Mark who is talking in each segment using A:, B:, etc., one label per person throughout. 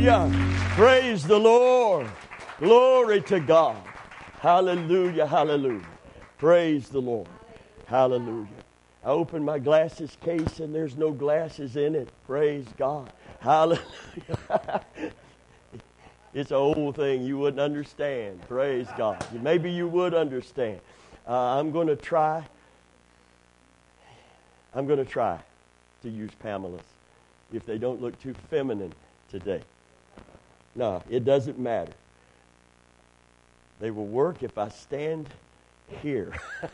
A: Hallelujah. Praise the Lord. Glory to God. Hallelujah, hallelujah. Praise the Lord. Hallelujah. I opened my glasses case and there's no glasses in it. Praise God. Hallelujah. It's an old thing you wouldn't understand. Praise God. Maybe you would understand. I'm going to try to use Pamela's if they don't look too feminine today. No, it doesn't matter. They will work if I stand here.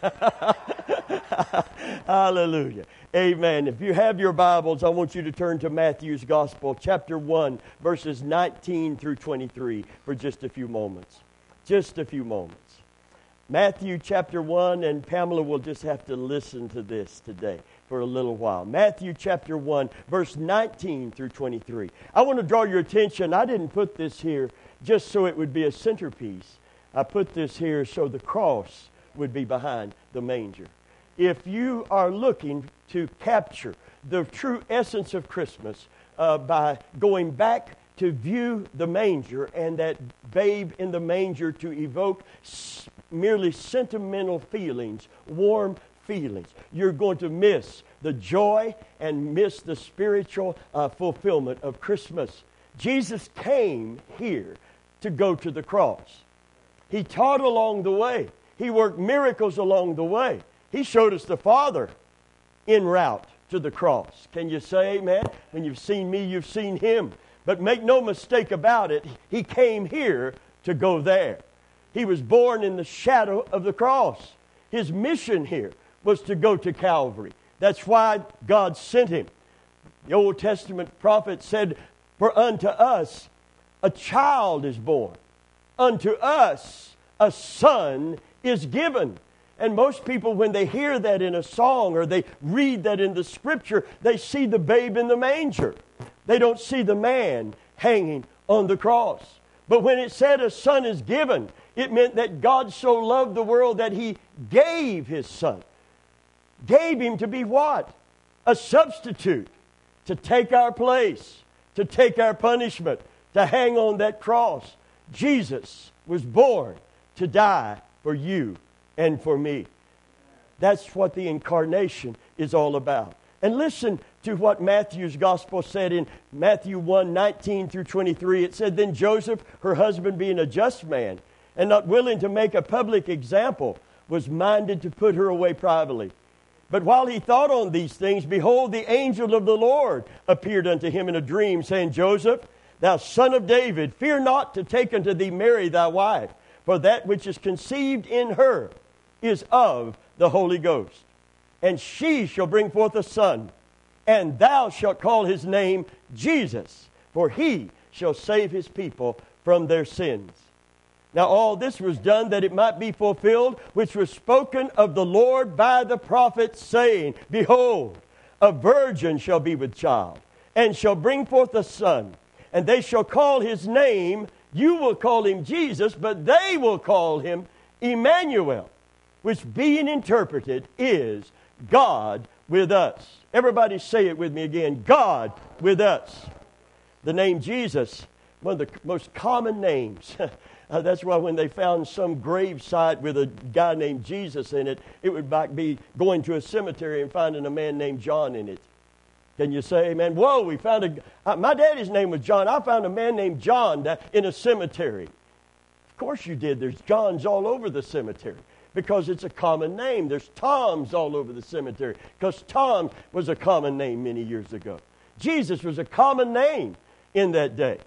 A: Hallelujah. Amen. If you have your Bibles, I want you to turn to Matthew's Gospel, chapter 1, verses 19 through 23 for just a few moments. Just a few moments. Matthew chapter 1, and Pamela will just have to listen to this today for a little while. Matthew chapter 1, verse 19 through 23. I want to draw your attention. I didn't put this here just so it would be a centerpiece. I put this here so the cross would be behind the manger. If you are looking to capture the true essence of Christmas by going back to view the manger and that babe in the manger to evoke merely sentimental feelings, warm feelings, you're going to miss the joy and miss the spiritual fulfillment of Christmas. Jesus came here to go to the cross. He taught along the way. He worked miracles along the way. He showed us the Father en route to the cross. Can you say amen? When you've seen me, you've seen Him. But make no mistake about it, He came here to go there. He was born in the shadow of the cross. His mission here was to go to Calvary. That's why God sent Him. The Old Testament prophet said, "For unto us a child is born. Unto us a son is given." And most people, when they hear that in a song or they read that in the Scripture, they see the babe in the manger. They don't see the man hanging on the cross. But when it said a son is given, it meant that God so loved the world that He gave His Son. Gave Him to be what? A substitute. To take our place. To take our punishment. To hang on that cross. Jesus was born to die for you and for me. That's what the incarnation is all about. And listen to what Matthew's Gospel said in Matthew 1, 19 through 23. It said, "Then Joseph, her husband, being a just man, and not willing to make a public example, was minded to put her away privately. But while he thought on these things, behold, the angel of the Lord appeared unto him in a dream, saying, Joseph, thou son of David, fear not to take unto thee Mary thy wife, for that which is conceived in her is of the Holy Ghost. And she shall bring forth a son, and thou shalt call his name Jesus, for he shall save his people from their sins. Now all this was done that it might be fulfilled, which was spoken of the Lord by the prophet, saying, Behold, a virgin shall be with child, and shall bring forth a son, and they shall call his name," you will call him Jesus, but they will call him Emmanuel, which being interpreted is God with us. Everybody say it with me again. God with us. The name Jesus, one of the most common names. That's why when they found some grave site with a guy named Jesus in it, it would like be going to a cemetery and finding a man named John in it. Can you say amen? Whoa, we found my daddy's name was John. I found a man named John in a cemetery. Of course you did. There's Johns all over the cemetery because it's a common name. There's Toms all over the cemetery because Tom was a common name many years ago. Jesus was a common name in that day.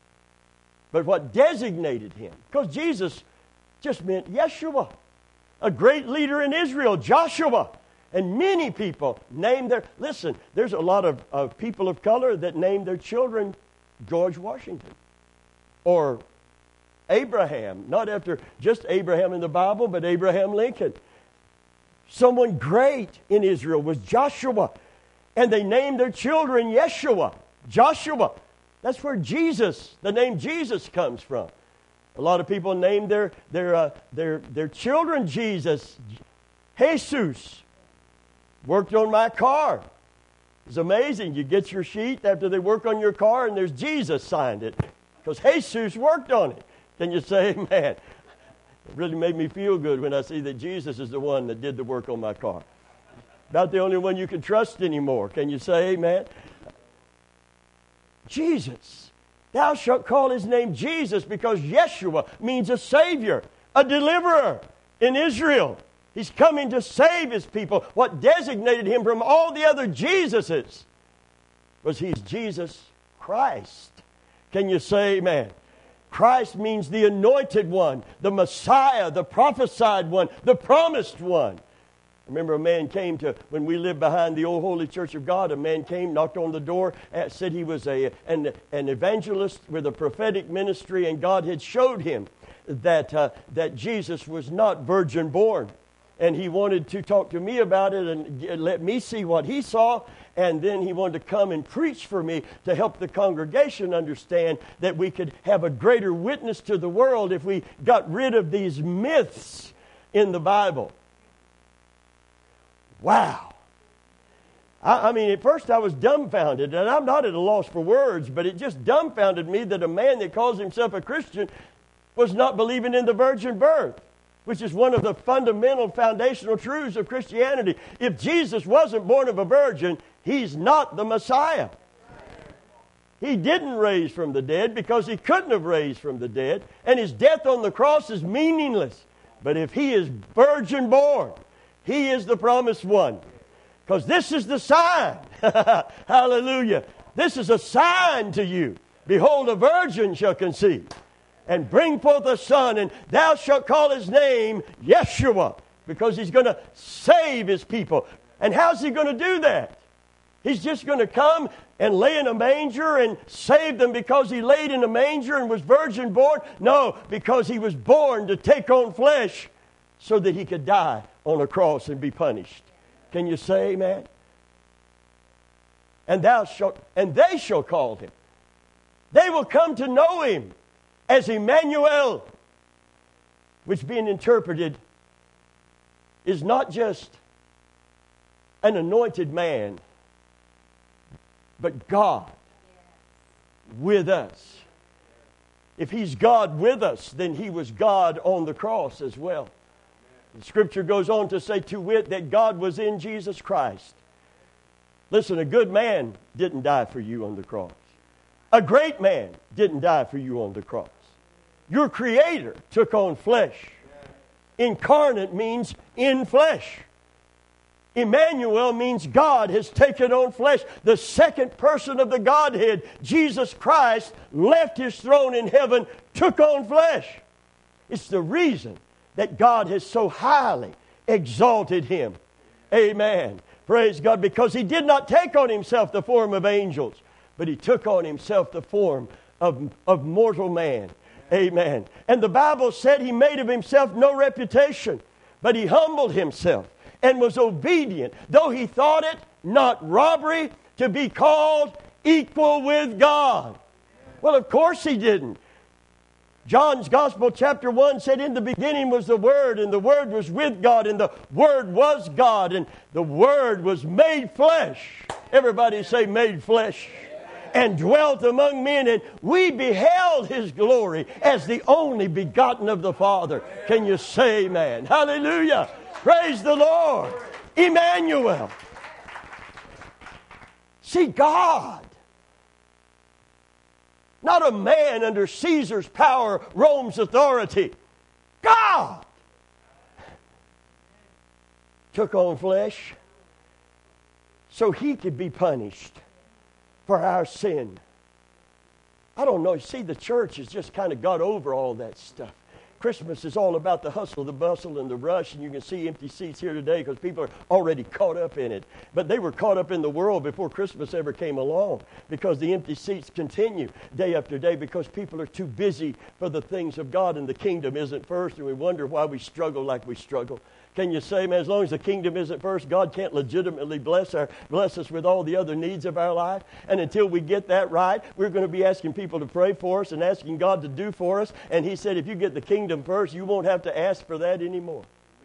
A: But what designated him, because Jesus just meant Yeshua, a great leader in Israel, Joshua. And many people name there's a lot of people of color that name their children George Washington or Abraham, not after just Abraham in the Bible, but Abraham Lincoln. Someone great in Israel was Joshua, and they named their children Yeshua, Joshua. That's where the name Jesus comes from. A lot of people name their children Jesus, Jesus. Worked on my car. It's amazing. You get your sheet after they work on your car and there's Jesus signed it. because Jesus worked on it. Can you say amen? It really made me feel good when I see that Jesus is the one that did the work on my car. Not the only one you can trust anymore. Can you say amen? Jesus. Thou shalt call his name Jesus, because Yeshua means a Savior, a deliverer in Israel. He's coming to save his people. What designated him from all the other Jesuses was he's Jesus Christ. Can you say amen? Christ means the anointed one, the Messiah, the prophesied one, the promised one. I remember a man came to, when we lived behind the old Holy Church of God, a man came, knocked on the door, said he was an evangelist with a prophetic ministry, and God had showed him that Jesus was not virgin born. And he wanted to talk to me about it and let me see what he saw. And then he wanted to come and preach for me to help the congregation understand that we could have a greater witness to the world if we got rid of these myths in the Bible. Wow. I mean, at first I was dumbfounded, and I'm not at a loss for words, but it just dumbfounded me that a man that calls himself a Christian was not believing in the virgin birth, which is one of the fundamental foundational truths of Christianity. If Jesus wasn't born of a virgin, he's not the Messiah. He didn't raise from the dead because he couldn't have raised from the dead, and his death on the cross is meaningless. But if he is virgin born, he is the promised one. Because this is the sign. Hallelujah. This is a sign to you. Behold, a virgin shall conceive and bring forth a son, and thou shalt call his name Yeshua, because he's going to save his people. And how's he going to do that? He's just going to come and lay in a manger and save them because he laid in a manger and was virgin born? No, because he was born to take on flesh so that he could die on a cross and be punished. Can you say amen? And they shall call him. They will come to know him as Emmanuel, which being interpreted is not just an anointed man, but God with us. If he's God with us, then he was God on the cross as well. The Scripture goes on to say, to wit, that God was in Jesus Christ. Listen, a good man didn't die for you on the cross. A great man didn't die for you on the cross. Your Creator took on flesh. Incarnate means in flesh. Emmanuel means God has taken on flesh. The second person of the Godhead, Jesus Christ, left his throne in heaven, took on flesh. It's the reason that God has so highly exalted him. Amen. Praise God, because he did not take on himself the form of angels, but he took on himself the form of mortal man. Amen. And the Bible said he made of himself no reputation, but he humbled himself and was obedient, though he thought it not robbery to be called equal with God. Well, of course he didn't. John's Gospel, chapter 1, said, in the beginning was the Word, and the Word was with God, and the Word was God, and the Word was made flesh. Everybody say, made flesh. And dwelt among men, and we beheld his glory as the only begotten of the Father. Can you say amen? Hallelujah. Praise the Lord. Emmanuel. See, God. Not a man under Caesar's power, Rome's authority. God took on flesh so he could be punished for our sin. I don't know. See, the church has just kind of got over all that stuff. Christmas is all about the hustle, the bustle, and the rush, and you can see empty seats here today because people are already caught up in it. But they were caught up in the world before Christmas ever came along, because the empty seats continue day after day because people are too busy for the things of God, and the kingdom isn't first, and we wonder why we struggle like we struggle. Can you say, man, as long as the kingdom isn't first, God can't legitimately bless us with all the other needs of our life? And until we get that right, we're going to be asking people to pray for us and asking God to do for us. And he said, if you get the kingdom first, you won't have to ask for that anymore.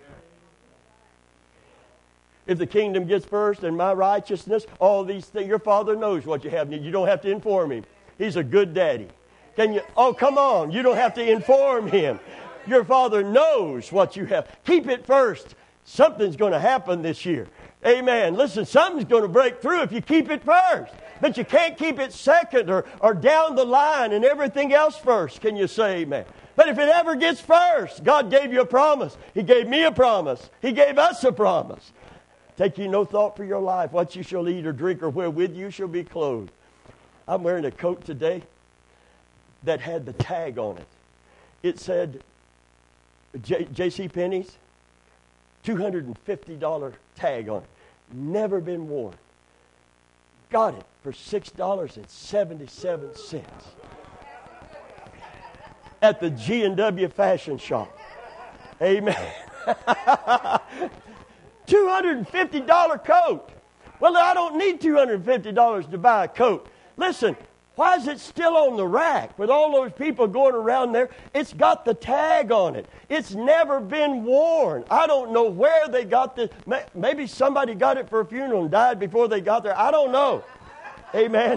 A: If the kingdom gets first and my righteousness, all these things, your Father knows what you have. You don't have to inform him. He's a good daddy. Can you? Oh, come on. You don't have to inform him. Your Father knows what you have. Keep it first. Something's going to happen this year. Amen. Listen, something's going to break through if you keep it first. But you can't keep it second or down the line and everything else first. Can you say amen? But if it ever gets first, God gave you a promise. He gave me a promise. He gave us a promise. Take ye no thought for your life, what you shall eat or drink, or wherewith you shall be clothed. I'm wearing a coat today that had the tag on it. It said, J.C. Penney's, $250 tag on it. Never been worn. Got it for $6.77 at the G&W Fashion Shop. Amen. $250 coat. Well, I don't need $250 to buy a coat. Listen, why is it still on the rack with all those people going around there? It's got the tag on it. It's never been worn. I don't know where they got this. Maybe somebody got it for a funeral and died before they got there. I don't know. Amen.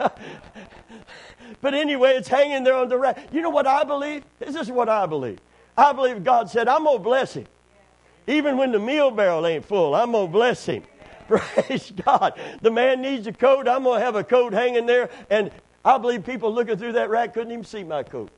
A: But anyway, it's hanging there on the rack. You know what I believe? This is what I believe. I believe God said, I'm going to bless him. Even when the meal barrel ain't full, I'm going to bless him. Praise God. The man needs a coat. I'm going to have a coat hanging there. And I believe people looking through that rack couldn't even see my coat.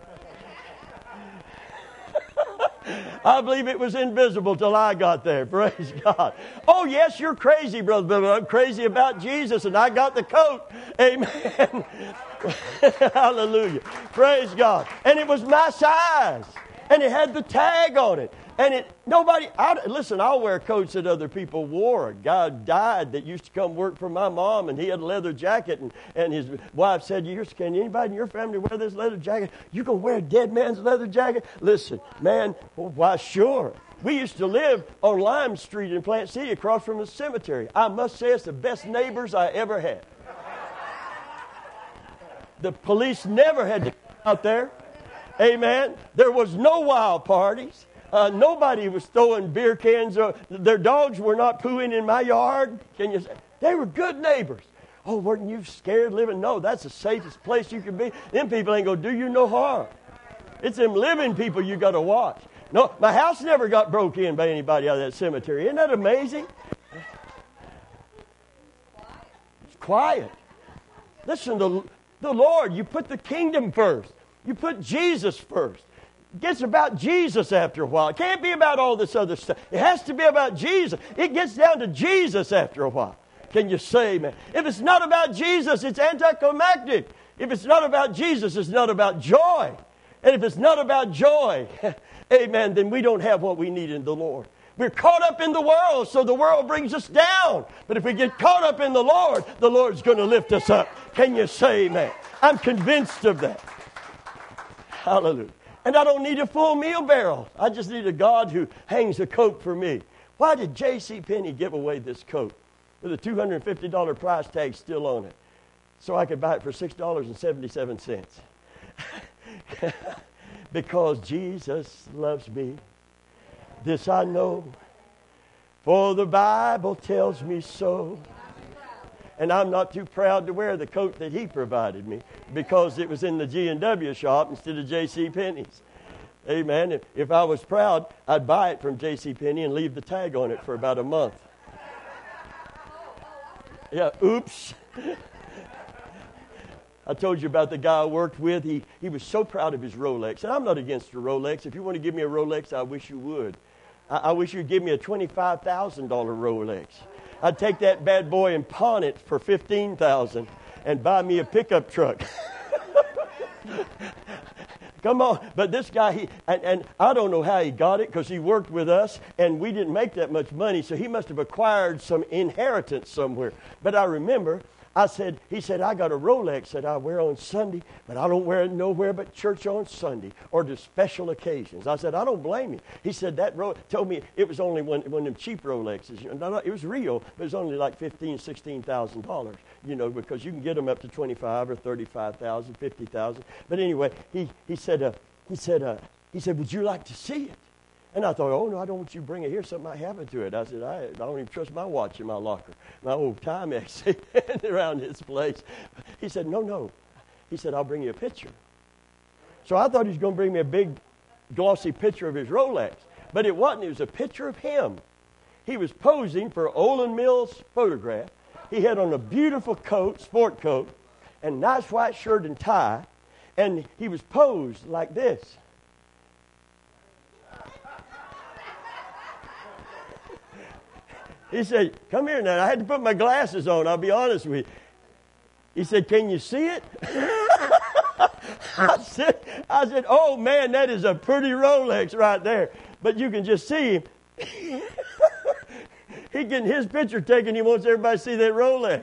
A: I believe it was invisible till I got there. Praise God. Oh, yes, you're crazy, brother, but I'm crazy about Jesus, and I got the coat. Amen. Hallelujah. Praise God. And it was my size. And it had the tag on it. And listen, I'll wear coats that other people wore. A guy died that used to come work for my mom, and he had a leather jacket, and his wife said, can anybody in your family wear this leather jacket? You can wear a dead man's leather jacket? Listen, man, why, sure. We used to live on Lime Street in Plant City across from the cemetery. I must say it's the best neighbors I ever had. The police never had to come out there. Amen. There was no wild parties. Nobody was throwing beer cans. Their dogs were not pooing in my yard. Can you say? They were good neighbors. Oh, weren't you scared living? No, that's the safest place you can be. Them people ain't going to do you no harm. It's them living people you got to watch. No, my house never got broke in by anybody out of that cemetery. Isn't that amazing? It's quiet. Listen, the Lord, you put the kingdom first. You put Jesus first. It gets about Jesus after a while. It can't be about all this other stuff. It has to be about Jesus. It gets down to Jesus after a while. Can you say amen? If it's not about Jesus, it's anticlimactic. If it's not about Jesus, it's not about joy. And if it's not about joy, amen, then we don't have what we need in the Lord. We're caught up in the world, so the world brings us down. But if we get caught up in the Lord's going to lift us up. Can you say amen? I'm convinced of that. Hallelujah. And I don't need a full meal barrel. I just need a God who hangs a coat for me. Why did J.C. Penney give away this coat with a $250 price tag still on it? So I could buy it for $6.77. Because Jesus loves me. This I know, for the Bible tells me so. And I'm not too proud to wear the coat that he provided me because it was in the G&W shop instead of J.C. Penney's. Amen. If I was proud, I'd buy it from J.C. Penney and leave the tag on it for about a month. Yeah, oops. I told you about the guy I worked with. He was so proud of his Rolex. And I'm not against a Rolex. If you want to give me a Rolex, I wish you would. I wish you'd give me a $25,000 Rolex. I'd take that bad boy and pawn it for $15,000 and buy me a pickup truck. Come on. But this guy, and I don't know how he got it because he worked with us and we didn't make that much money. So he must have acquired some inheritance somewhere. But I remember he said, I got a Rolex that I wear on Sunday, but I don't wear it nowhere but church on Sunday or to special occasions. I said, I don't blame you. He said, told me it was only one of them cheap Rolexes. It was real, but it was only like $15,000, $16,000, because you can get them up to $25,000 or $35,000, $50,000. But anyway, he said, would you like to see it? And I thought, oh, no, I don't want you to bring it here. Something might happen to it. I said, I don't even trust my watch in my locker. My old Timex around his place. He said, no. He said, I'll bring you a picture. So I thought he was going to bring me a big, glossy picture of his Rolex. But it wasn't. It was a picture of him. He was posing for Olin Mills' photograph. He had on a beautiful coat, sport coat, and nice white shirt and tie. And he was posed like this. He said, come here now. I had to put my glasses on, I'll be honest with you. He said, can you see it? I said, oh man, that is a pretty Rolex right there. But you can just see him. He getting his picture taken. He wants everybody to see that Rolex.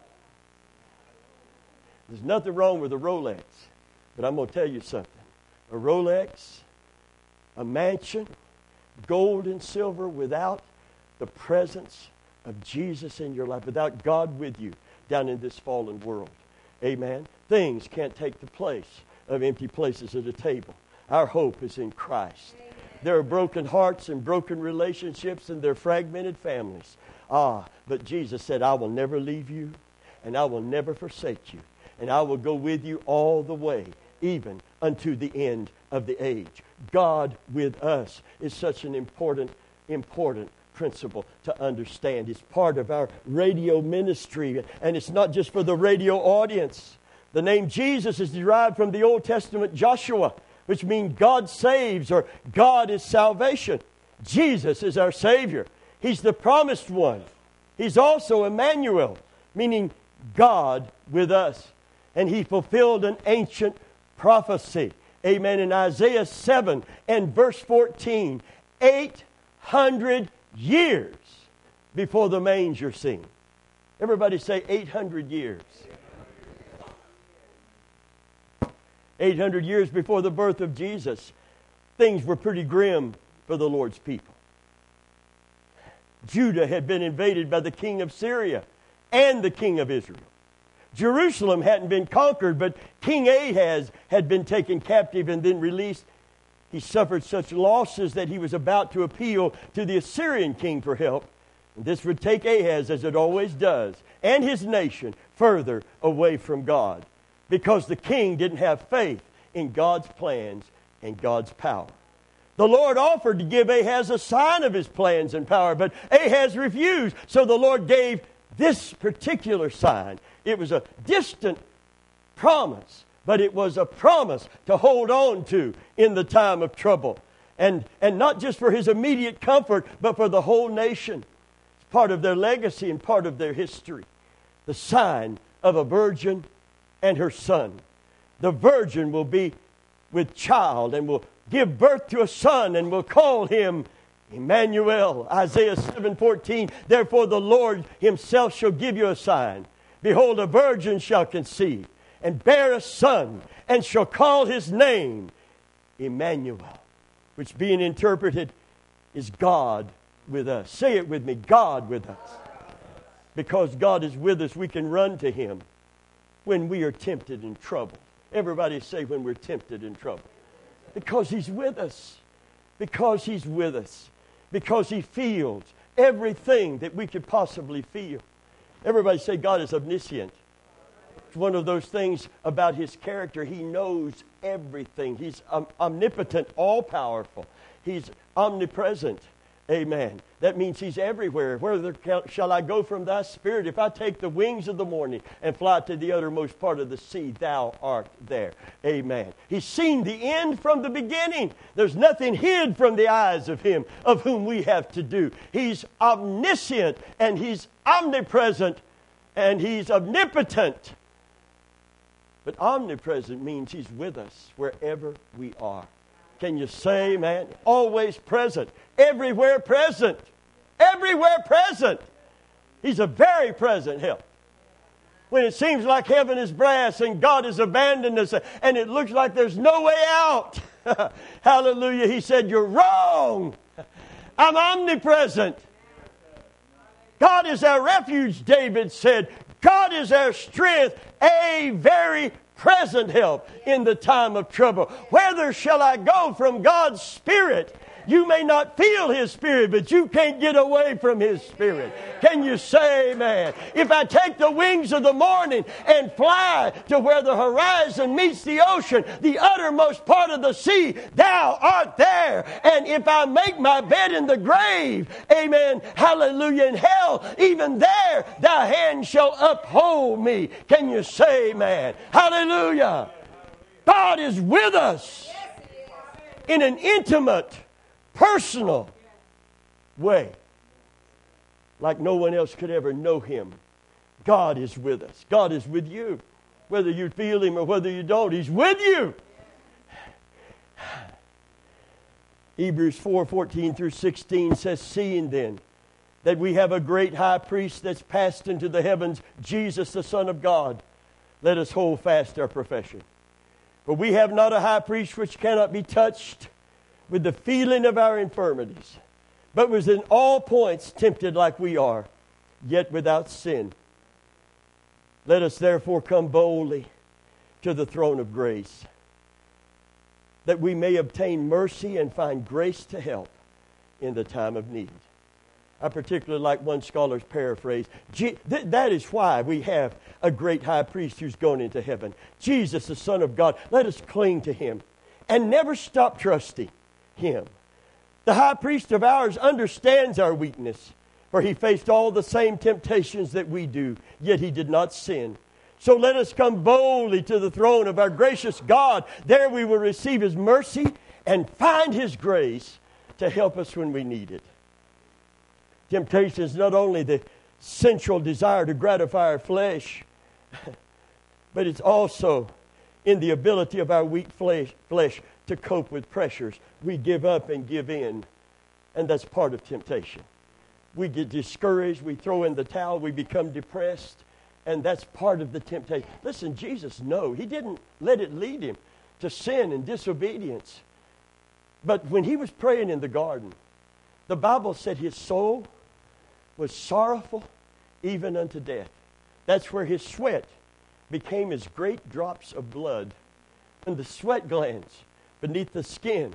A: There's nothing wrong with a Rolex. But I'm going to tell you something. A Rolex, a mansion, gold and silver without the presence of Jesus in your life, without God with you down in this fallen world. Amen. Things can't take the place of empty places at a table. Our hope is in Christ. There are broken hearts and broken relationships and there are fragmented families. But Jesus said, I will never leave you and I will never forsake you. And I will go with you all the way, even unto the end of the age. God with us is such an important principle to understand. It's part of our radio ministry, and it's not just for the radio audience. The name Jesus is derived from the Old Testament Joshua, which means God saves, or God is salvation. Jesus is our Savior. He's the promised one. He's also Emmanuel, meaning God with us. And he fulfilled an ancient prophecy. Amen. In Isaiah 7 and verse 14, 800 years before the manger scene. Everybody say 800 years. 800 years before the birth of Jesus, things were pretty grim for the Lord's people. Judah had been invaded by the king of Syria and the king of Israel. Jerusalem hadn't been conquered, but King Ahaz had been taken captive and then released. He suffered such losses that he was about to appeal to the Assyrian king for help. And this would take Ahaz, as it always does, and his nation further away from God, because the king didn't have faith in God's plans and God's power. The Lord offered to give Ahaz a sign of his plans and power, but Ahaz refused. So the Lord gave this particular sign. It was a distant promise, but it was a promise to hold on to in the time of trouble. And not just for his immediate comfort, but for the whole nation. It's part of their legacy and part of their history. The sign of a virgin and her son. The virgin will be with child and will give birth to a son and will call him Emmanuel. Isaiah 7:14. Therefore the Lord himself shall give you a sign. Behold, a virgin shall conceive and bear a son, and shall call his name Emmanuel, which being interpreted is God with us. Say it with me, God with us. Because God is with us, we can run to him when we are tempted in trouble. Everybody say when we're tempted in trouble. Because he's with us. Because he's with us. Because he feels everything that we could possibly feel. Everybody say God is omniscient. It's one of those things about his character. He knows everything. He's omnipotent, all-powerful. He's omnipresent. Amen. That means he's everywhere. Whither shall I go from thy spirit? If I take the wings of the morning and fly to the uttermost part of the sea, thou art there. Amen. He's seen the end from the beginning. There's nothing hid from the eyes of him of whom we have to do. He's omniscient and he's omnipresent and he's omnipotent. But omnipresent means he's with us wherever we are. Can you say, man? Always present. Everywhere present. Everywhere present. He's a very present help. When it seems like heaven is brass and God has abandoned us and it looks like there's no way out. Hallelujah. He said, you're wrong. I'm omnipresent. God is our refuge, David said. God is our strength, a very present help in the time of trouble. Whither shall I go from God's Spirit? You may not feel His Spirit, but you can't get away from His Spirit. Can you say amen? If I take the wings of the morning and fly to where the horizon meets the ocean, the uttermost part of the sea, thou art there. And if I make my bed in the grave, amen, hallelujah, in hell, even there thy hand shall uphold me. Can you say amen? Hallelujah. God is with us in an intimate, personal way, like no one else could ever know Him. God is with us. God is with you. Whether you feel Him or whether you don't, He's with you. Hebrews 4:14 through 16 says, seeing then that we have a great high priest that's passed into the heavens, Jesus the Son of God, let us hold fast our profession. For we have not a high priest which cannot be touched with the feeling of our infirmities, but was in all points tempted like we are, yet without sin. Let us therefore come boldly to the throne of grace, that we may obtain mercy and find grace to help in the time of need. I particularly like one scholar's paraphrase. That is why we have a great high priest who's gone into heaven. Jesus, the Son of God. Let us cling to Him and never stop trusting Him. The high priest of ours understands our weakness, for He faced all the same temptations that we do, yet He did not sin. So let us come boldly to the throne of our gracious God. There we will receive His mercy and find His grace to help us when we need it. Temptation is not only the sensual desire to gratify our flesh, but it's also in the ability of our weak flesh to cope with pressures. We give up and give in, and that's part of temptation. We get discouraged, we throw in the towel, we become depressed, and that's part of the temptation. Listen, Jesus, no, He didn't let it lead Him to sin and disobedience. But when He was praying in the garden, the Bible said His soul was sorrowful even unto death. That's where His sweat became as great drops of blood. And the sweat glands beneath the skin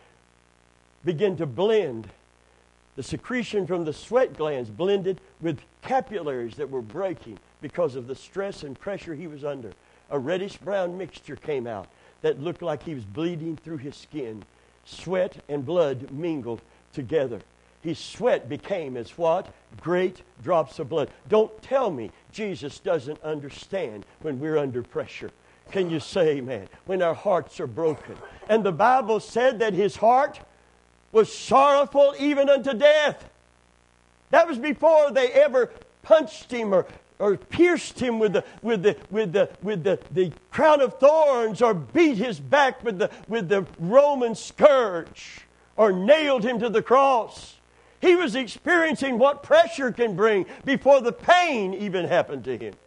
A: begin to blend. The secretion from the sweat glands blended with capillaries that were breaking because of the stress and pressure He was under. A reddish-brown mixture came out that looked like He was bleeding through His skin. Sweat and blood mingled together. His sweat became as what? Great drops of blood. Don't tell me Jesus doesn't understand when we're under pressure. Can you say amen? When our hearts are broken. And the Bible said that His heart was sorrowful even unto death. That was before they ever punched Him or pierced Him with the crown of thorns, or beat His back with the Roman scourge, or nailed Him to the cross. He was experiencing what pressure can bring before the pain even happened to Him.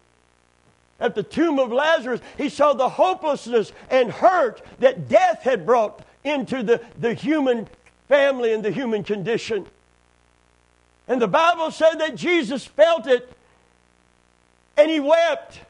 A: At the tomb of Lazarus, He saw the hopelessness and hurt that death had brought into the human family and the human condition. And the Bible said that Jesus felt it and He wept.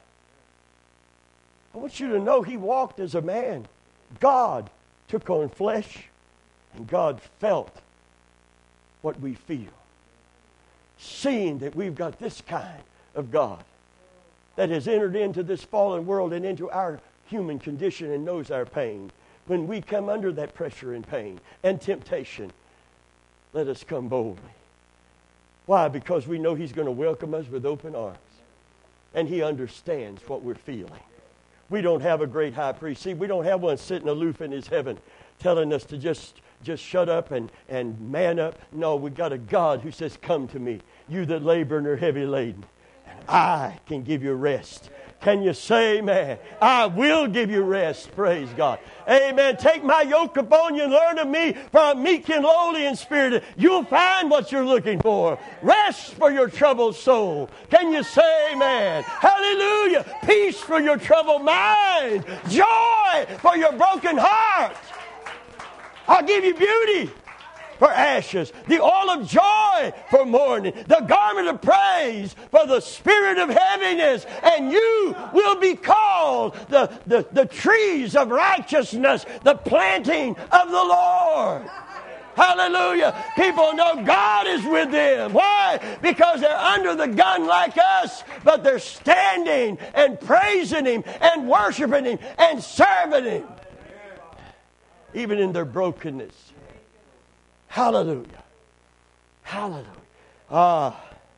A: I want you to know He walked as a man. God took on flesh, and God felt what we feel. Seeing that we've got this kind of God that has entered into this fallen world and into our human condition and knows our pain. When we come under that pressure and pain and temptation, let us come boldly. Why? Because we know He's going to welcome us with open arms. And He understands what we're feeling. We don't have a great high priest. See, we don't have one sitting aloof in His heaven telling us to just shut up and man up. No, we got a God who says, come to me, you that labor and are heavy laden, and I can give you rest. Can you say amen? I will give you rest. Praise God. Amen. Take my yoke upon you and learn of me, for I'm meek and lowly in spirit. You'll find what you're looking for. Rest for your troubled soul. Can you say amen? Hallelujah. Peace for your troubled mind. Joy for your broken heart. I'll give you beauty for ashes, the oil of joy for mourning, the garment of praise for the spirit of heaviness, and you will be called the trees of righteousness, the planting of the Lord. Hallelujah. People know God is with them. Why? Because they're under the gun like us, but they're standing and praising Him and worshiping Him and serving Him. Even in their brokenness. Hallelujah. Hallelujah.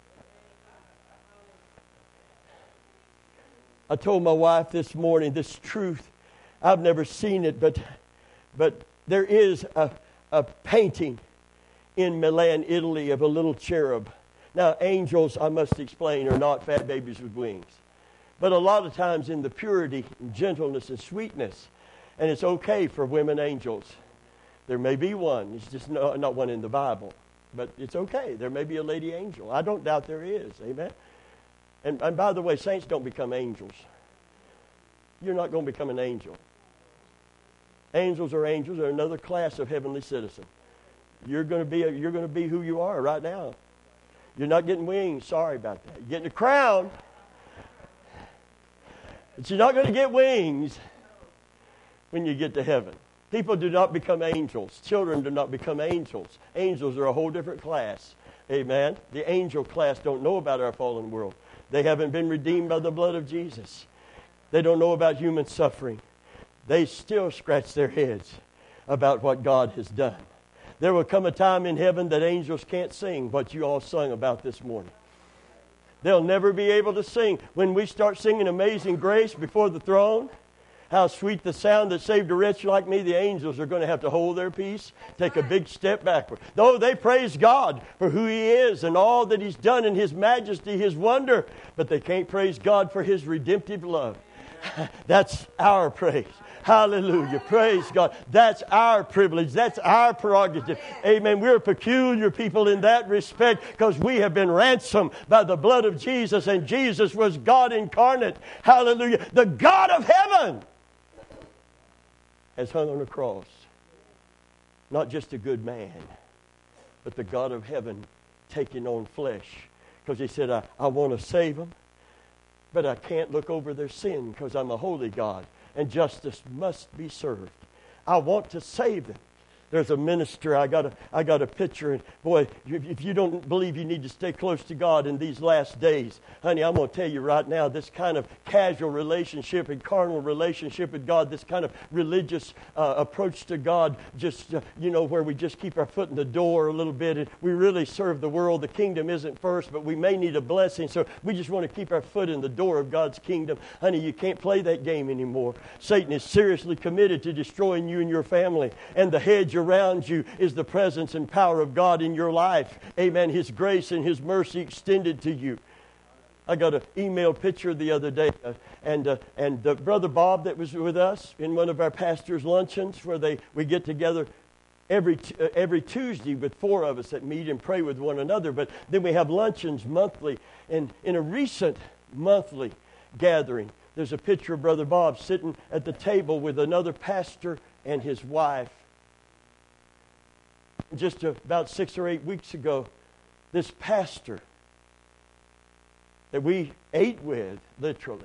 A: I told my wife this morning this truth. I've never seen it, but there is a painting in Milan, Italy, of a little cherub. Now, angels, I must explain, are not fat babies with wings. But a lot of times in the purity and gentleness and sweetness, and it's okay for women angels. There may be one. It's just not one in the Bible. But it's okay. There may be a lady angel. I don't doubt there is. Amen? And by the way, saints don't become angels. You're not going to become an angel. Angels are angels. They're another class of heavenly citizen. You're going to be who you are right now. You're not getting wings. Sorry about that. You're getting a crown. But you're not going to get wings when you get to heaven. People do not become angels. Children do not become angels. Angels are a whole different class. Amen. The angel class don't know about our fallen world. They haven't been redeemed by the blood of Jesus. They don't know about human suffering. They still scratch their heads about what God has done. There will come a time in heaven that angels can't sing what you all sung about this morning. They'll never be able to sing. When we start singing Amazing Grace before the throne, how sweet the sound that saved a wretch like me, the angels are going to have to hold their peace, take a big step backward. Though they praise God for who He is and all that He's done in His majesty, His wonder, but they can't praise God for His redemptive love. That's our praise. Hallelujah. Praise God. That's our privilege. That's our prerogative. Amen. We're a peculiar people in that respect because we have been ransomed by the blood of Jesus, and Jesus was God incarnate. Hallelujah. The God of heaven has hung on a cross. Not just a good man, but the God of heaven taking on flesh. Because He said, I want to save them, but I can't look over their sin because I'm a holy God, and justice must be served. I want to save them. There's a minister, I got a picture, and boy, if you don't believe you need to stay close to God in these last days, honey, I'm going to tell you right now, this kind of casual relationship and carnal relationship with God, this kind of religious approach to God, just, where we just keep our foot in the door a little bit, and we really serve the world. The kingdom isn't first, but we may need a blessing, so we just want to keep our foot in the door of God's kingdom. Honey, you can't play that game anymore. Satan is seriously committed to destroying you and your family, and the hedge around you is the presence and power of God in your life. Amen. His grace and His mercy extended to you. I got an email picture the other day, and Brother Bob that was with us in one of our pastors' luncheons where we get together every Tuesday with 4 of us that meet and pray with one another. But then we have luncheons monthly, and in a recent monthly gathering, there's a picture of Brother Bob sitting at the table with another pastor and his wife. Just about 6 or 8 weeks ago, this pastor that we ate with, literally,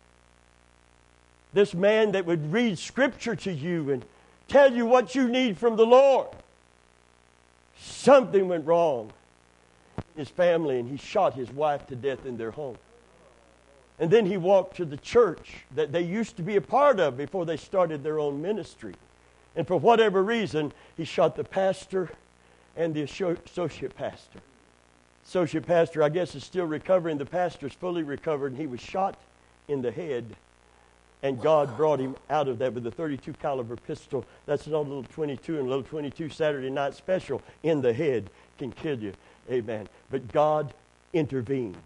A: this man that would read Scripture to you and tell you what you need from the Lord, something went wrong in his family, and he shot his wife to death in their home. And then he walked to the church that they used to be a part of before they started their own ministry. And for whatever reason, he shot the pastor and the associate pastor. Associate pastor, I guess, is still recovering. The pastor's fully recovered, and he was shot in the head. And God brought him out of that with a .32 caliber pistol. That's not a little .22, and a little .22 Saturday night special in the head can kill you. Amen. But God intervened.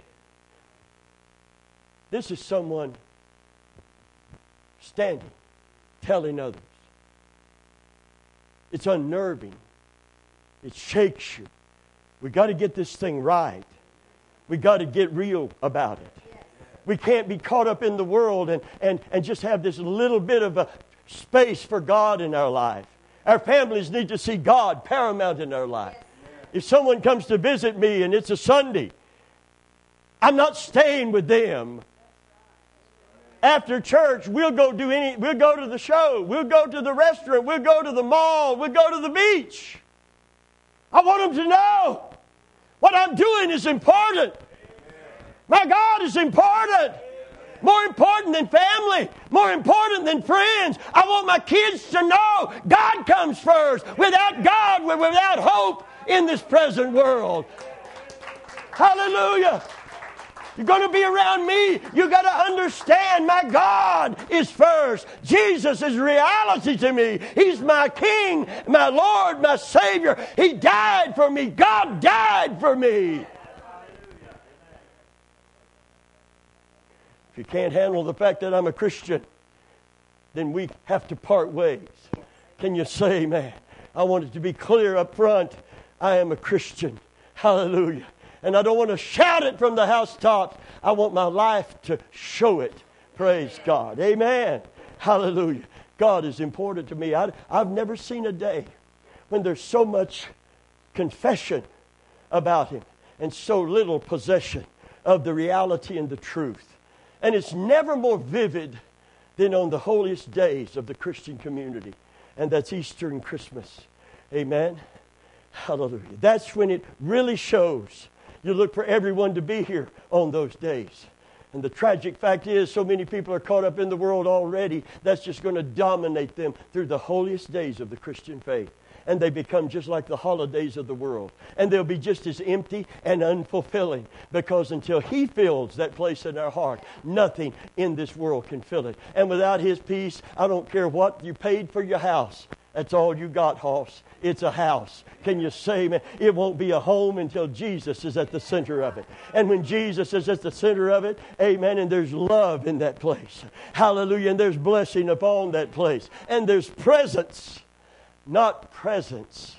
A: This is someone standing, telling others. It's unnerving. It shakes you. We got to get this thing right. We got to get real about it. We can't be caught up in the world and just have this little bit of a space for God in our life. Our families need to see God paramount in our life. If someone comes to visit me and it's a Sunday, I'm not staying with them. After church, we'll go to the show, we'll go to the restaurant, we'll go to the mall, we'll go to the beach. I want them to know what I'm doing is important. My God is important. More important than family. More important than friends. I want my kids to know God comes first. Without God, we're without hope in this present world. Hallelujah. You're going to be around me. You got to understand my God is first. Jesus is reality to me. He's my King, my Lord, my Savior. He died for me. God died for me. If you can't handle the fact that I'm a Christian, then we have to part ways. Can you say, man, I want it to be clear up front. I am a Christian. Hallelujah. And I don't want to shout it from the housetops. I want my life to show it. Praise God. Amen. Hallelujah. God is important to me. I've never seen a day when there's so much confession about Him and so little possession of the reality and the truth. And it's never more vivid than on the holiest days of the Christian community. And that's Easter and Christmas. Amen. Hallelujah. That's when it really shows. You look for everyone to be here on those days. And the tragic fact is, so many people are caught up in the world already, that's just going to dominate them through the holiest days of the Christian faith. And they become just like the holidays of the world. And they'll be just as empty and unfulfilling. Because until He fills that place in our heart, nothing in this world can fill it. And without His peace, I don't care what you paid for your house. That's all you got, Hoss. It's a house. Can you say, man, it won't be a home until Jesus is at the center of it. And when Jesus is at the center of it, amen, and there's love in that place. Hallelujah. And there's blessing upon that place. And there's presence, not presence.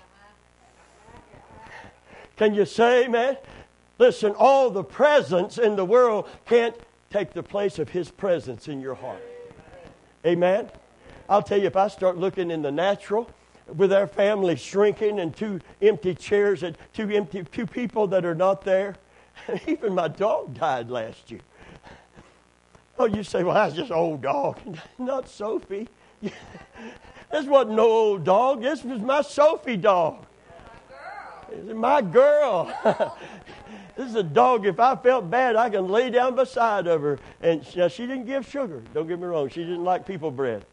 A: Can you say, man? Listen, all the presence in the world can't take the place of His presence in your heart. Amen? I'll tell you, if I start looking in the natural, with our family shrinking and two empty chairs and two people that are not there, even my dog died last year. Oh, you say, well, that's just an old dog. Not Sophie. This wasn't no old dog. This was my Sophie dog. My girl. This is a dog, if I felt bad, I can lay down beside of her. And she didn't give sugar. Don't get me wrong. She didn't like people bread.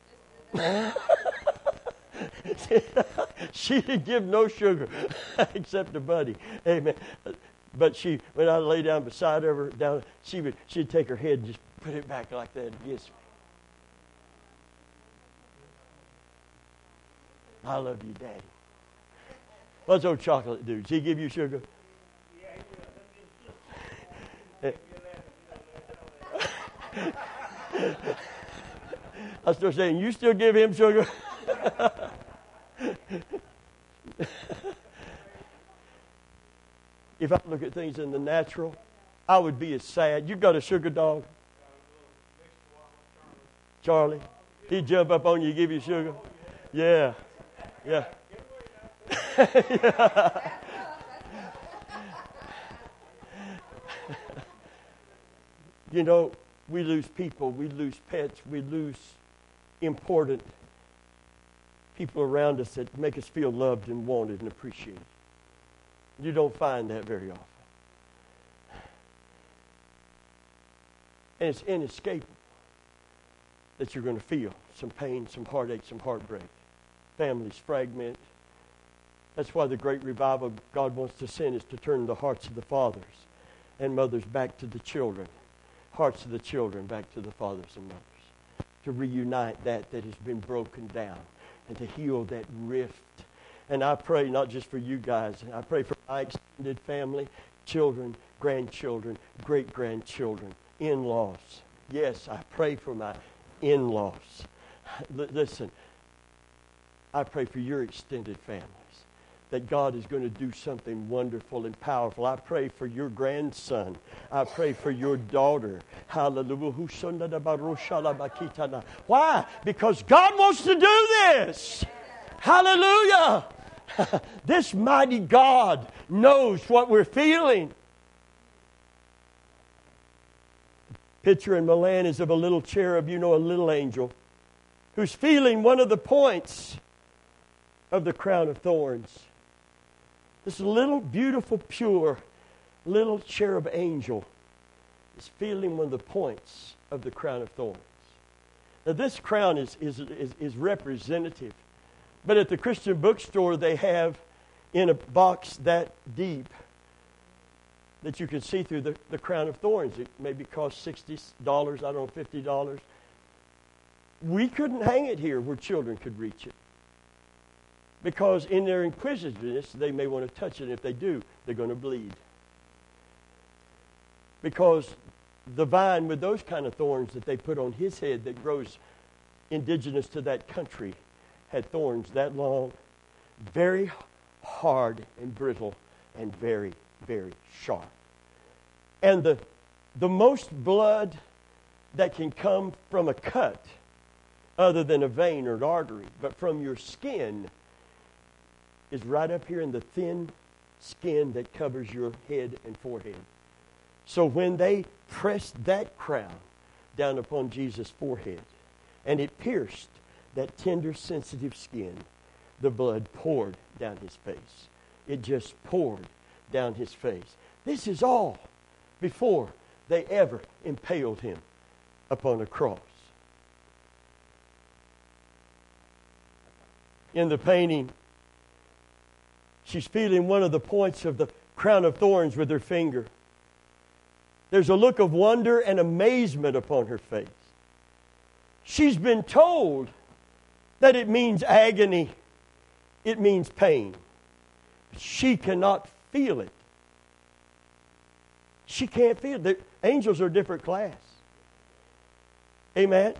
A: She didn't give no sugar except to Buddy. Amen. But when I lay down beside of her, she'd take her head and just put it back like that. Yes. I love you, Daddy. What's old chocolate do? Does he give you sugar? I start saying, you still give him sugar? If I look at things in the natural, I would be as sad. You got a sugar dog? Charlie? He'd jump up on you and give you sugar? Yeah. Yeah. Yeah. You know, we lose people, we lose pets, we lose important people around us that make us feel loved and wanted and appreciated. You don't find that very often. And it's inescapable that you're going to feel some pain, some heartache, some heartbreak. Families fragment. That's why the great revival God wants to send is to turn the hearts of the fathers and mothers back to the children. Hearts of the children back to the fathers and mothers. To reunite that has been broken down and to heal that rift. And I pray not just for you guys. I pray for my extended family, children, grandchildren, great-grandchildren, in-laws. Yes, I pray for my in-laws. Listen, I pray for your extended families, that God is going to do something wonderful and powerful. I pray for your grandson. I pray for your daughter. Hallelujah. Why? Because God wants to do this. Hallelujah. This mighty God knows what we're feeling. The picture in Milan is of a little cherub, a little angel, who's feeling one of the points of the crown of thorns. This little, beautiful, pure, little cherub angel is feeling one of the points of the crown of thorns. Now, this crown is representative. But at the Christian bookstore, they have in a box that deep that you can see through the crown of thorns. It maybe costs $60, I don't know, $50. We couldn't hang it here where children could reach it. Because in their inquisitiveness, they may want to touch it. And if they do, they're going to bleed. Because the vine with those kind of thorns that they put on his head that grows indigenous to that country had thorns that long, very hard and brittle, and very, very sharp. And the most blood that can come from a cut, other than a vein or an artery, but from your skin, is right up here in the thin skin that covers your head and forehead. So when they pressed that crown down upon Jesus' forehead, and it pierced that tender, sensitive skin, the blood poured down his face. It just poured down his face. This is all before they ever impaled him upon a cross. In the painting, she's feeling one of the points of the crown of thorns with her finger. There's a look of wonder and amazement upon her face. She's been told that it means agony. It means pain. She cannot feel it. She can't feel it. The angels are a different class. Amen?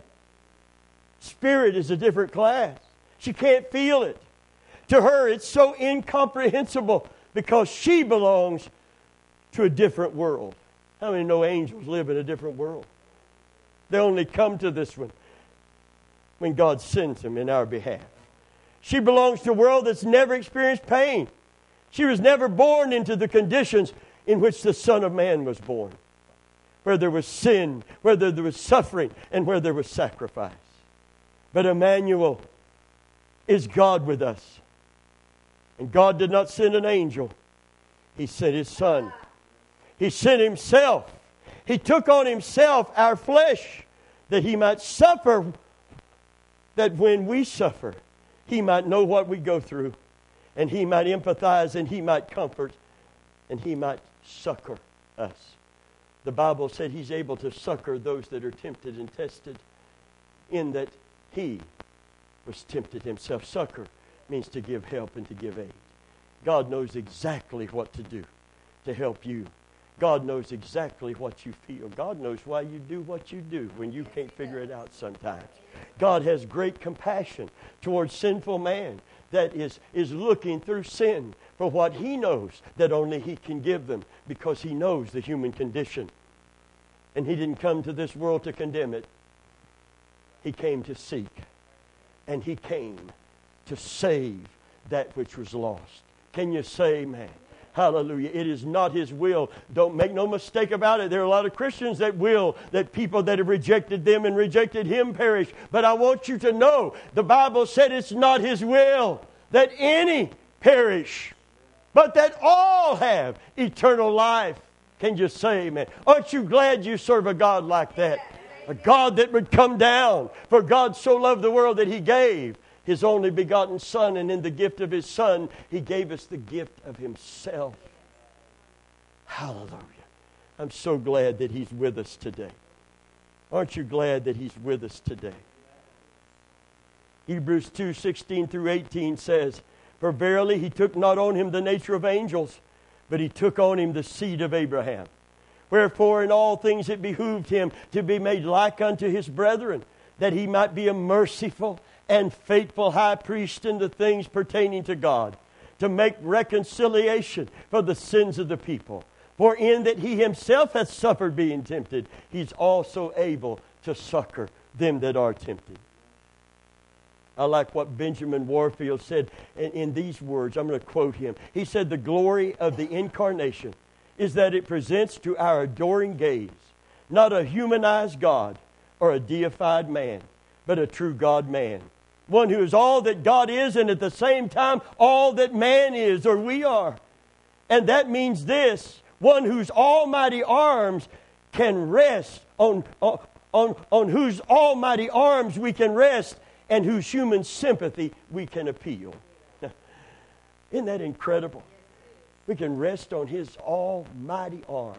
A: Spirit is a different class. She can't feel it. To her, it's so incomprehensible because she belongs to a different world. How many know angels live in a different world? They only come to this one when God sends them in our behalf. She belongs to a world that's never experienced pain. She was never born into the conditions in which the Son of Man was born, where there was sin, where there was suffering, and where there was sacrifice. But Emmanuel is God with us. And God did not send an angel. He sent His Son. He sent Himself. He took on Himself our flesh that He might suffer, that when we suffer, He might know what we go through, and He might empathize, and He might comfort, and He might succor us. The Bible said He's able to succor those that are tempted and tested, in that He was tempted Himself. Succor means to give help and to give aid. God knows exactly what to do to help you. God knows exactly what you feel. God knows why you do what you do when you can't figure it out sometimes. God has great compassion towards sinful man that is looking through sin for what He knows that only He can give them, because He knows the human condition. And He didn't come to this world to condemn it. He came to seek. And He came to save that which was lost. Can you say amen? Hallelujah. It is not His will. Don't make no mistake about it. There are a lot of Christians that will, that people that have rejected them and rejected Him perish. But I want you to know, the Bible said it's not His will that any perish, but that all have eternal life. Can you say amen? Aren't you glad you serve a God like that? A God that would come down. For God so loved the world that He gave His only begotten Son, and in the gift of His Son, He gave us the gift of Himself. Hallelujah. I'm so glad that He's with us today. Aren't you glad that He's with us today? Hebrews 2:16 through 18 says, "For verily He took not on Him the nature of angels, but He took on Him the seed of Abraham. Wherefore in all things it behooved Him to be made like unto His brethren, that He might be a merciful and faithful high priest in the things pertaining to God, to make reconciliation for the sins of the people. For in that He Himself hath suffered being tempted, He's also able to succor them that are tempted." I like what Benjamin Warfield said in these words. I'm going to quote him. He said, "The glory of the incarnation is that it presents to our adoring gaze not a humanized God or a deified man, but a true God-man. One who is all that God is, and at the same time all that man is, or we are. And that means this: one whose almighty arms can rest on whose almighty arms we can rest, and whose human sympathy we can appeal. Isn't that incredible? We can rest on His almighty arms,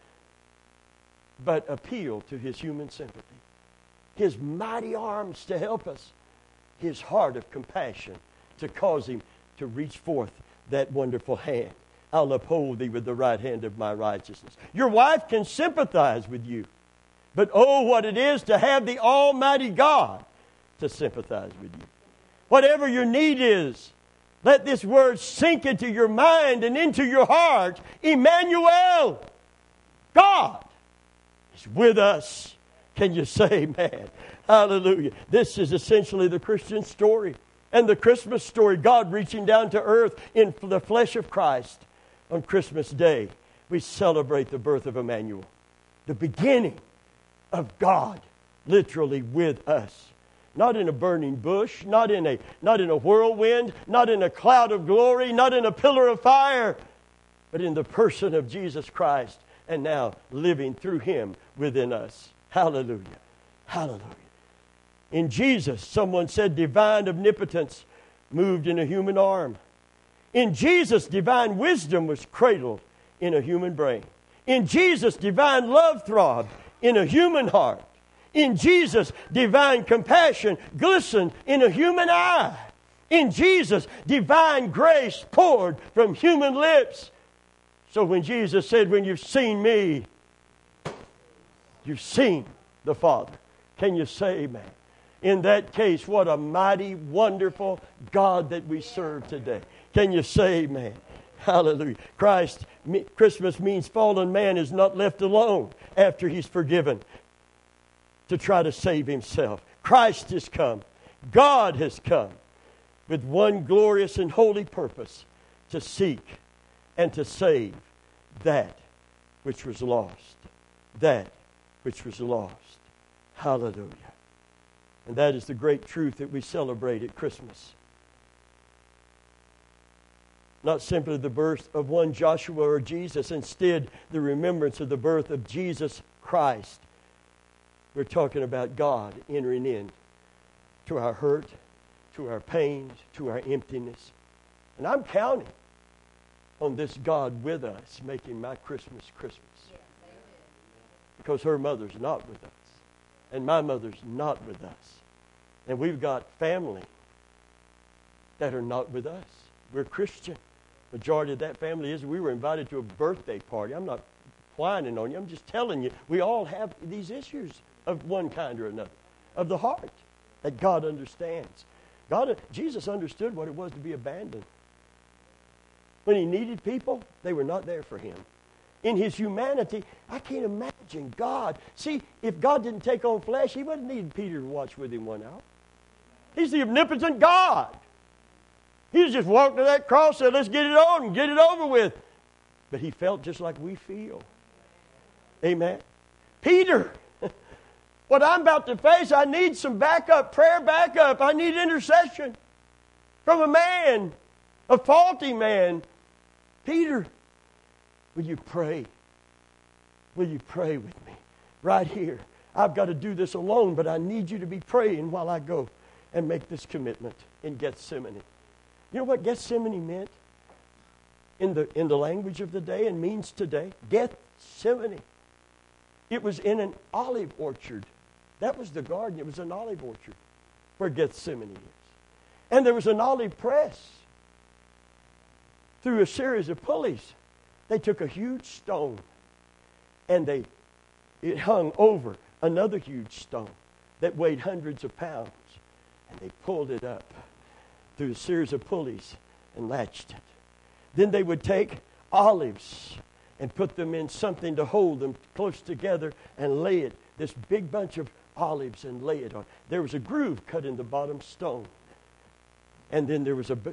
A: but appeal to His human sympathy. His mighty arms to help us. His heart of compassion to cause Him to reach forth that wonderful hand. I'll uphold thee with the right hand of my righteousness. Your wife can sympathize with you. But oh, what it is to have the Almighty God to sympathize with you. Whatever your need is, let this word sink into your mind and into your heart. Emmanuel, God is with us. Can you say amen? Hallelujah. This is essentially the Christian story and the Christmas story. God reaching down to earth in the flesh of Christ. On Christmas Day, we celebrate the birth of Emmanuel, the beginning of God literally with us. Not in a burning bush, not in a whirlwind, not in a cloud of glory, not in a pillar of fire, but in the person of Jesus Christ, and now living through Him within us. Hallelujah. Hallelujah. In Jesus, someone said, divine omnipotence moved in a human arm. In Jesus, divine wisdom was cradled in a human brain. In Jesus, divine love throbbed in a human heart. In Jesus, divine compassion glistened in a human eye. In Jesus, divine grace poured from human lips. So when Jesus said, when you've seen me, you've seen the Father. Can you say amen? In that case, what a mighty, wonderful God that we serve today. Can you say amen? Hallelujah. Christmas means fallen man is not left alone after he's forgiven to try to save himself. Christ has come. God has come with one glorious and holy purpose: to seek and to save that which was lost. That which was lost. Hallelujah. And that is the great truth that we celebrate at Christmas. Not simply the birth of one Joshua or Jesus, instead the remembrance of the birth of Jesus Christ. We're talking about God entering in to our hurt, to our pains, to our emptiness. And I'm counting on this God with us making my Christmas Christmas. Because her mother's not with us. And my mother's not with us. And we've got family that are not with us. We're Christian. Majority of that family is. We were invited to a birthday party. I'm not whining on you. I'm just telling you, we all have these issues of one kind or another, of the heart, that God understands. Jesus understood what it was to be abandoned. When He needed people, they were not there for Him. In His humanity, I can't imagine God. See, if God didn't take on flesh, He wouldn't need Peter to watch with Him 1 hour. He's the omnipotent God. He just walked to that cross and said, let's get it on and get it over with. But He felt just like we feel. Amen. Peter, what I'm about to face, I need some backup, prayer backup. I need intercession from a man, a faulty man. Peter, will you pray? Will you pray with me? Right here. I've got to do this alone, but I need you to be praying while I go and make this commitment in Gethsemane. You know what Gethsemane meant in the language of the day and means today? Gethsemane. It was in an olive orchard. That was the garden. It was an olive orchard where Gethsemane is. And there was an olive press. Through a series of pulleys, they took a huge stone and it hung over another huge stone that weighed hundreds of pounds. And they pulled it up through a series of pulleys and latched it. Then they would take olives and put them in something to hold them close together and lay it, this big bunch of olives, and lay it on. There was a groove cut in the bottom stone. And then there was a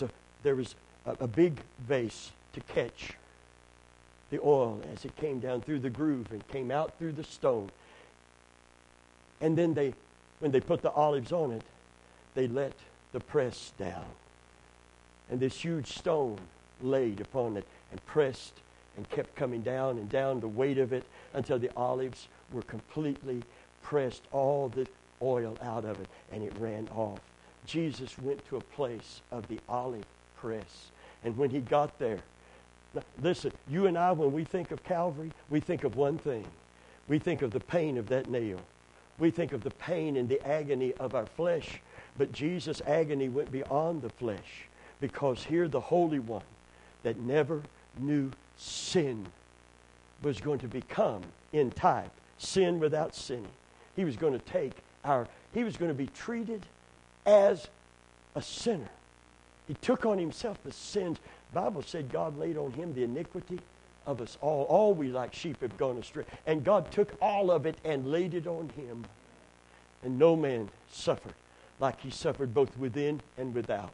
A: big vase to catch the oil as it came down through the groove and came out through the stone. And then when they put the olives on it, they let the press down. And this huge stone laid upon it. and pressed and kept coming down and down, the weight of it, until the olives were completely pressed, all the oil out of it, and it ran off. Jesus went to a place of the olive press. And when he got there, listen, you and I, when we think of Calvary, we think of one thing. We think of the pain of that nail. We think of the pain and the agony of our flesh. But Jesus' agony went beyond the flesh, because here the Holy One that never knew sin was going to become, in type, sin without sinning. He was going to be treated as a sinner. He took on himself the sins. The Bible said God laid on him the iniquity of us all. All we like sheep have gone astray. And God took all of it and laid it on him. And no man suffered like he suffered both within and without.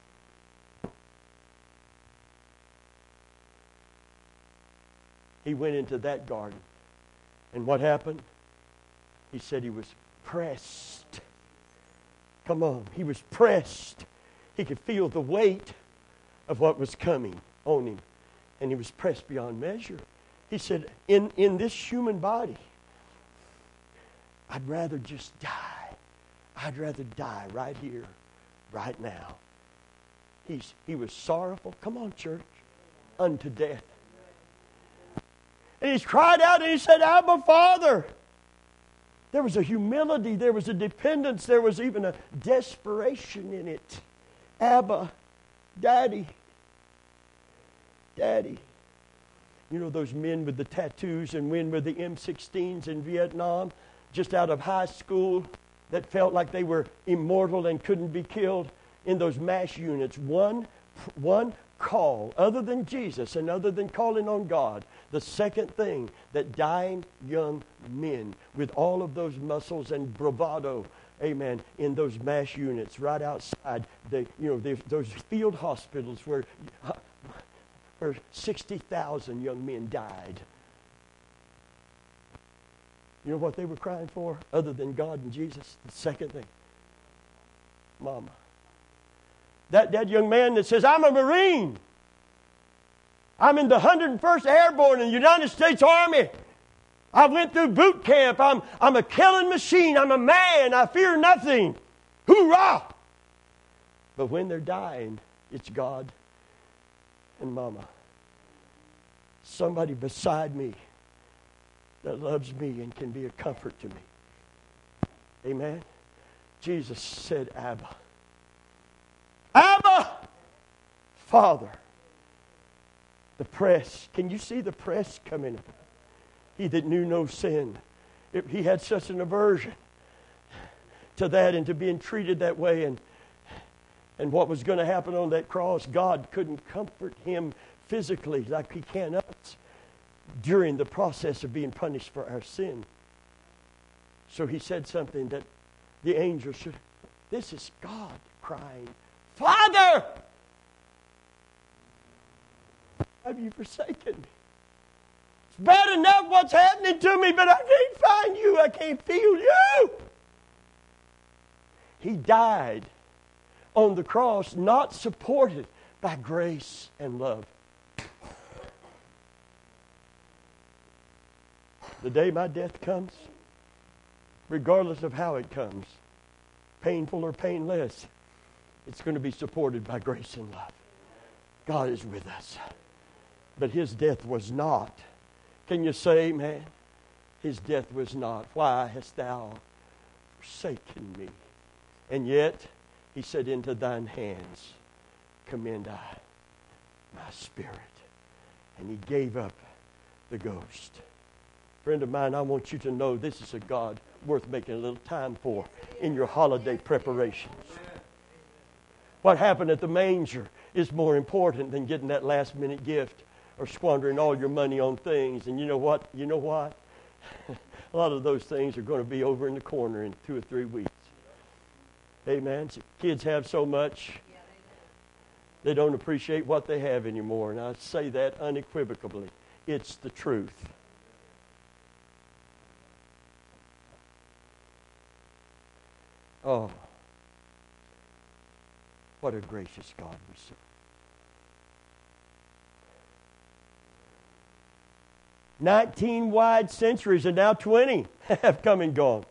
A: He went into that garden. And what happened? He said he was pressed. Come on. He was pressed. He could feel the weight of what was coming on him. And he was pressed beyond measure. He said, in this human body, I'd rather just die. I'd rather die right here, right now. He was sorrowful. Come on, church. Unto death. And he's cried out and he said, Abba, Father. There was a humility. There was a dependence. There was even a desperation in it. Abba, Daddy. Daddy. You know those men with the tattoos and men with the M16s in Vietnam, just out of high school, that felt like they were immortal and couldn't be killed in those MASH units. One call, other than Jesus and other than calling on God, the second thing that dying young men with all of those muscles and bravado, amen, in those MASH units right outside those field hospitals where 60,000 young men died. You know what they were crying for other than God and Jesus? The second thing. Mama. That young man that says, I'm a Marine. I'm in the 101st Airborne in the United States Army. I went through boot camp. I'm a killing machine. I'm a man. I fear nothing. Hoorah! But when they're dying, it's God and Mama. Somebody beside me that loves me and can be a comfort to me. Amen? Jesus said, Abba. Abba! Father. The press. Can you see the press coming? He that knew no sin. He had such an aversion to that and to being treated that way and what was going to happen on that cross. God couldn't comfort him physically like he can us during the process of being punished for our sin. So he said something that the angel should. This is God crying, Father! Have you forsaken me? It's bad enough what's happening to me, but I can't find you. I can't feel you. He died on the cross, not supported by grace and love. The day my death comes, regardless of how it comes, painful or painless, it's going to be supported by grace and love. God is with us. But his death was not. Can you say, amen? His death was not. Why hast thou forsaken me? And yet, he said, into thine hands commend I my spirit. And he gave up the ghost. Friend of mine, I want you to know this is a God worth making a little time for in your holiday preparations. What happened at the manger is more important than getting that last minute gift or squandering all your money on things. And you know what? A lot of those things are going to be over in the corner in 2 or 3 weeks. Amen. So kids have so much, they don't appreciate what they have anymore. And I say that unequivocally. It's the truth. Oh, what a gracious God we serve. 19 wide centuries, and now 20 have come and gone.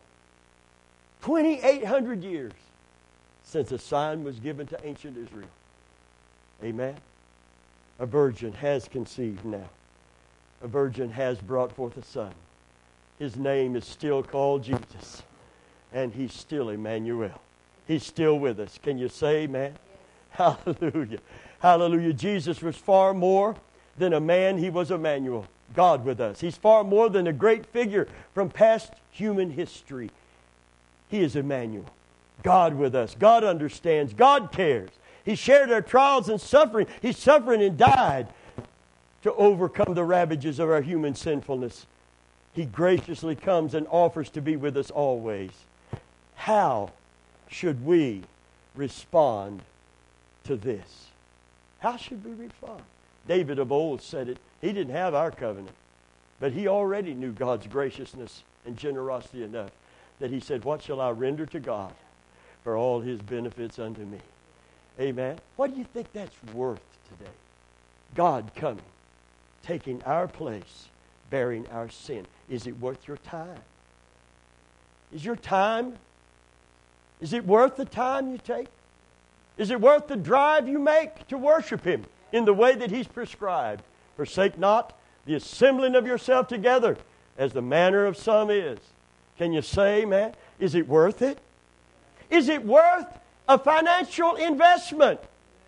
A: 2,800 years since a sign was given to ancient Israel. Amen. A virgin has conceived now. A virgin has brought forth a son. His name is still called Jesus. And he's still Emmanuel. He's still with us. Can you say amen? Yes. Hallelujah. Hallelujah. Jesus was far more than a man. He was Emmanuel, God with us. He's far more than a great figure from past human history. He is Emmanuel, God with us. God understands. God cares. He shared our trials and suffering. He suffered and died to overcome the ravages of our human sinfulness. He graciously comes and offers to be with us always. How should we respond to this? How should we respond? David of old said it. He didn't have our covenant, but he already knew God's graciousness and generosity enough that he said, "What shall I render to God for all his benefits unto me?" Amen. What do you think that's worth today? God coming, taking our place, bearing our sin. Is it worth your time? Is your time, is it worth the time you take? Is it worth the drive you make to worship him in the way that he's prescribed? Forsake not the assembling of yourself together, as the manner of some is. Can you say, man, is it worth it? Is it worth a financial investment?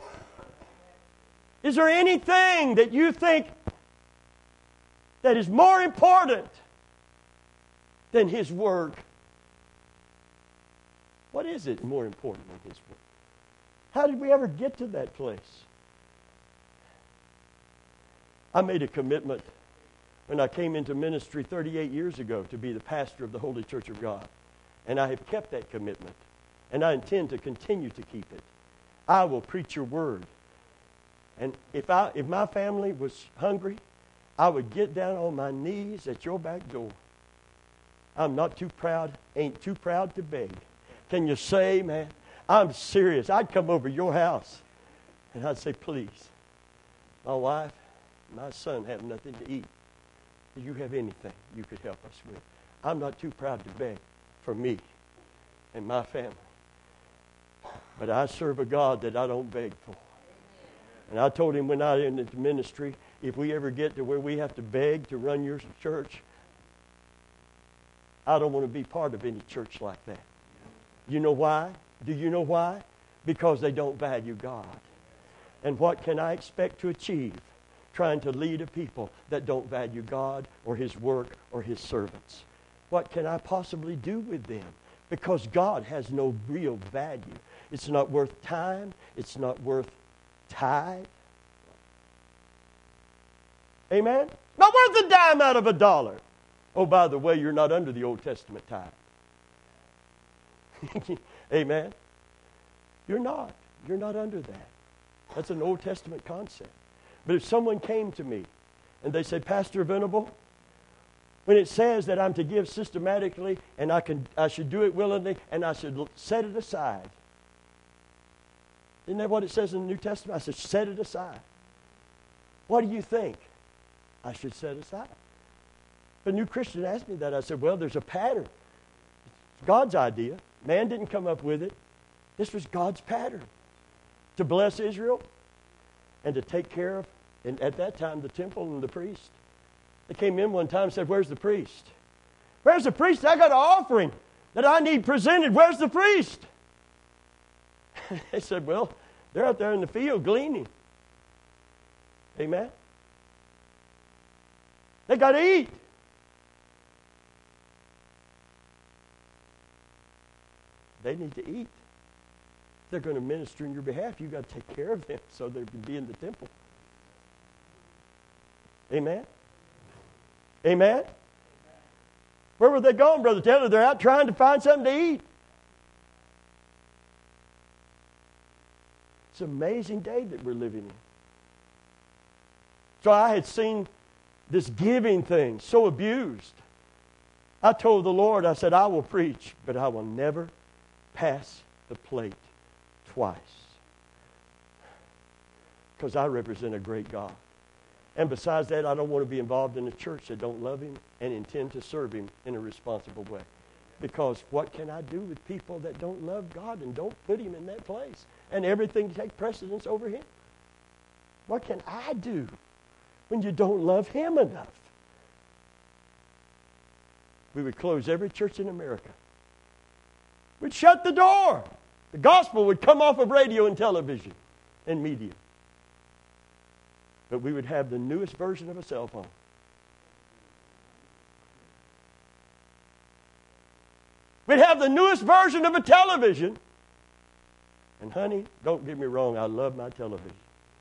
A: Is there anything that you think that is more important than his word? What is it more important than his word? How did we ever get to that place? I made a commitment when I came into ministry 38 years ago to be the pastor of the Holy Church of God. And I have kept that commitment. And I intend to continue to keep it. I will preach your word. And if my family was hungry, I would get down on my knees at your back door. I'm not too proud, ain't too proud to beg. Can you say, man, I'm serious. I'd come over your house and I'd say, please, my wife, my son have nothing to eat. Do you have anything you could help us with? I'm not too proud to beg for me and my family. But I serve a God that I don't beg for. And I told him when I went into ministry, if we ever get to where we have to beg to run your church, I don't want to be part of any church like that. You know why? Do you know why? Because they don't value God. And what can I expect to achieve trying to lead a people that don't value God or his work or his servants? What can I possibly do with them? Because God has no real value. It's not worth time. It's not worth tithe. Amen? Not worth a dime out of a dollar. Oh, by the way, you're not under the Old Testament tithe. Amen? You're not. You're not under that. That's an Old Testament concept. But if someone came to me and they said, Pastor Venable, when it says that I'm to give systematically and I should do it willingly and I should set it aside. Isn't that what it says in the New Testament? I said, set it aside. What do you think I should set aside? If a new Christian asked me that, I said, well, there's a pattern. It's God's idea. Man didn't come up with it. This was God's pattern. To bless Israel and to take care of, and at that time, the temple and the priest. They came in one time and said, where's the priest? Where's the priest? I got an offering that I need presented. Where's the priest? They said, well, they're out there in the field gleaning. Amen? They got to eat. They need to eat. If they're going to minister in your behalf, you've got to take care of them so they can be in the temple. Amen? Amen? Where were they going, Brother Taylor? They're out trying to find something to eat. It's an amazing day that we're living in. So I had seen this giving thing so abused. I told the Lord, I said, I will preach, but I will never pass the plate twice. Because I represent a great God. And besides that, I don't want to be involved in a church that don't love him and intend to serve him in a responsible way. Because what can I do with people that don't love God and don't put him in that place? And everything take precedence over him? What can I do when you don't love him enough? We would close every church in America. We'd shut the door. The gospel would come off of radio and television and media. But we would have the newest version of a cell phone. We'd have the newest version of a television. And honey, don't get me wrong, I love my television.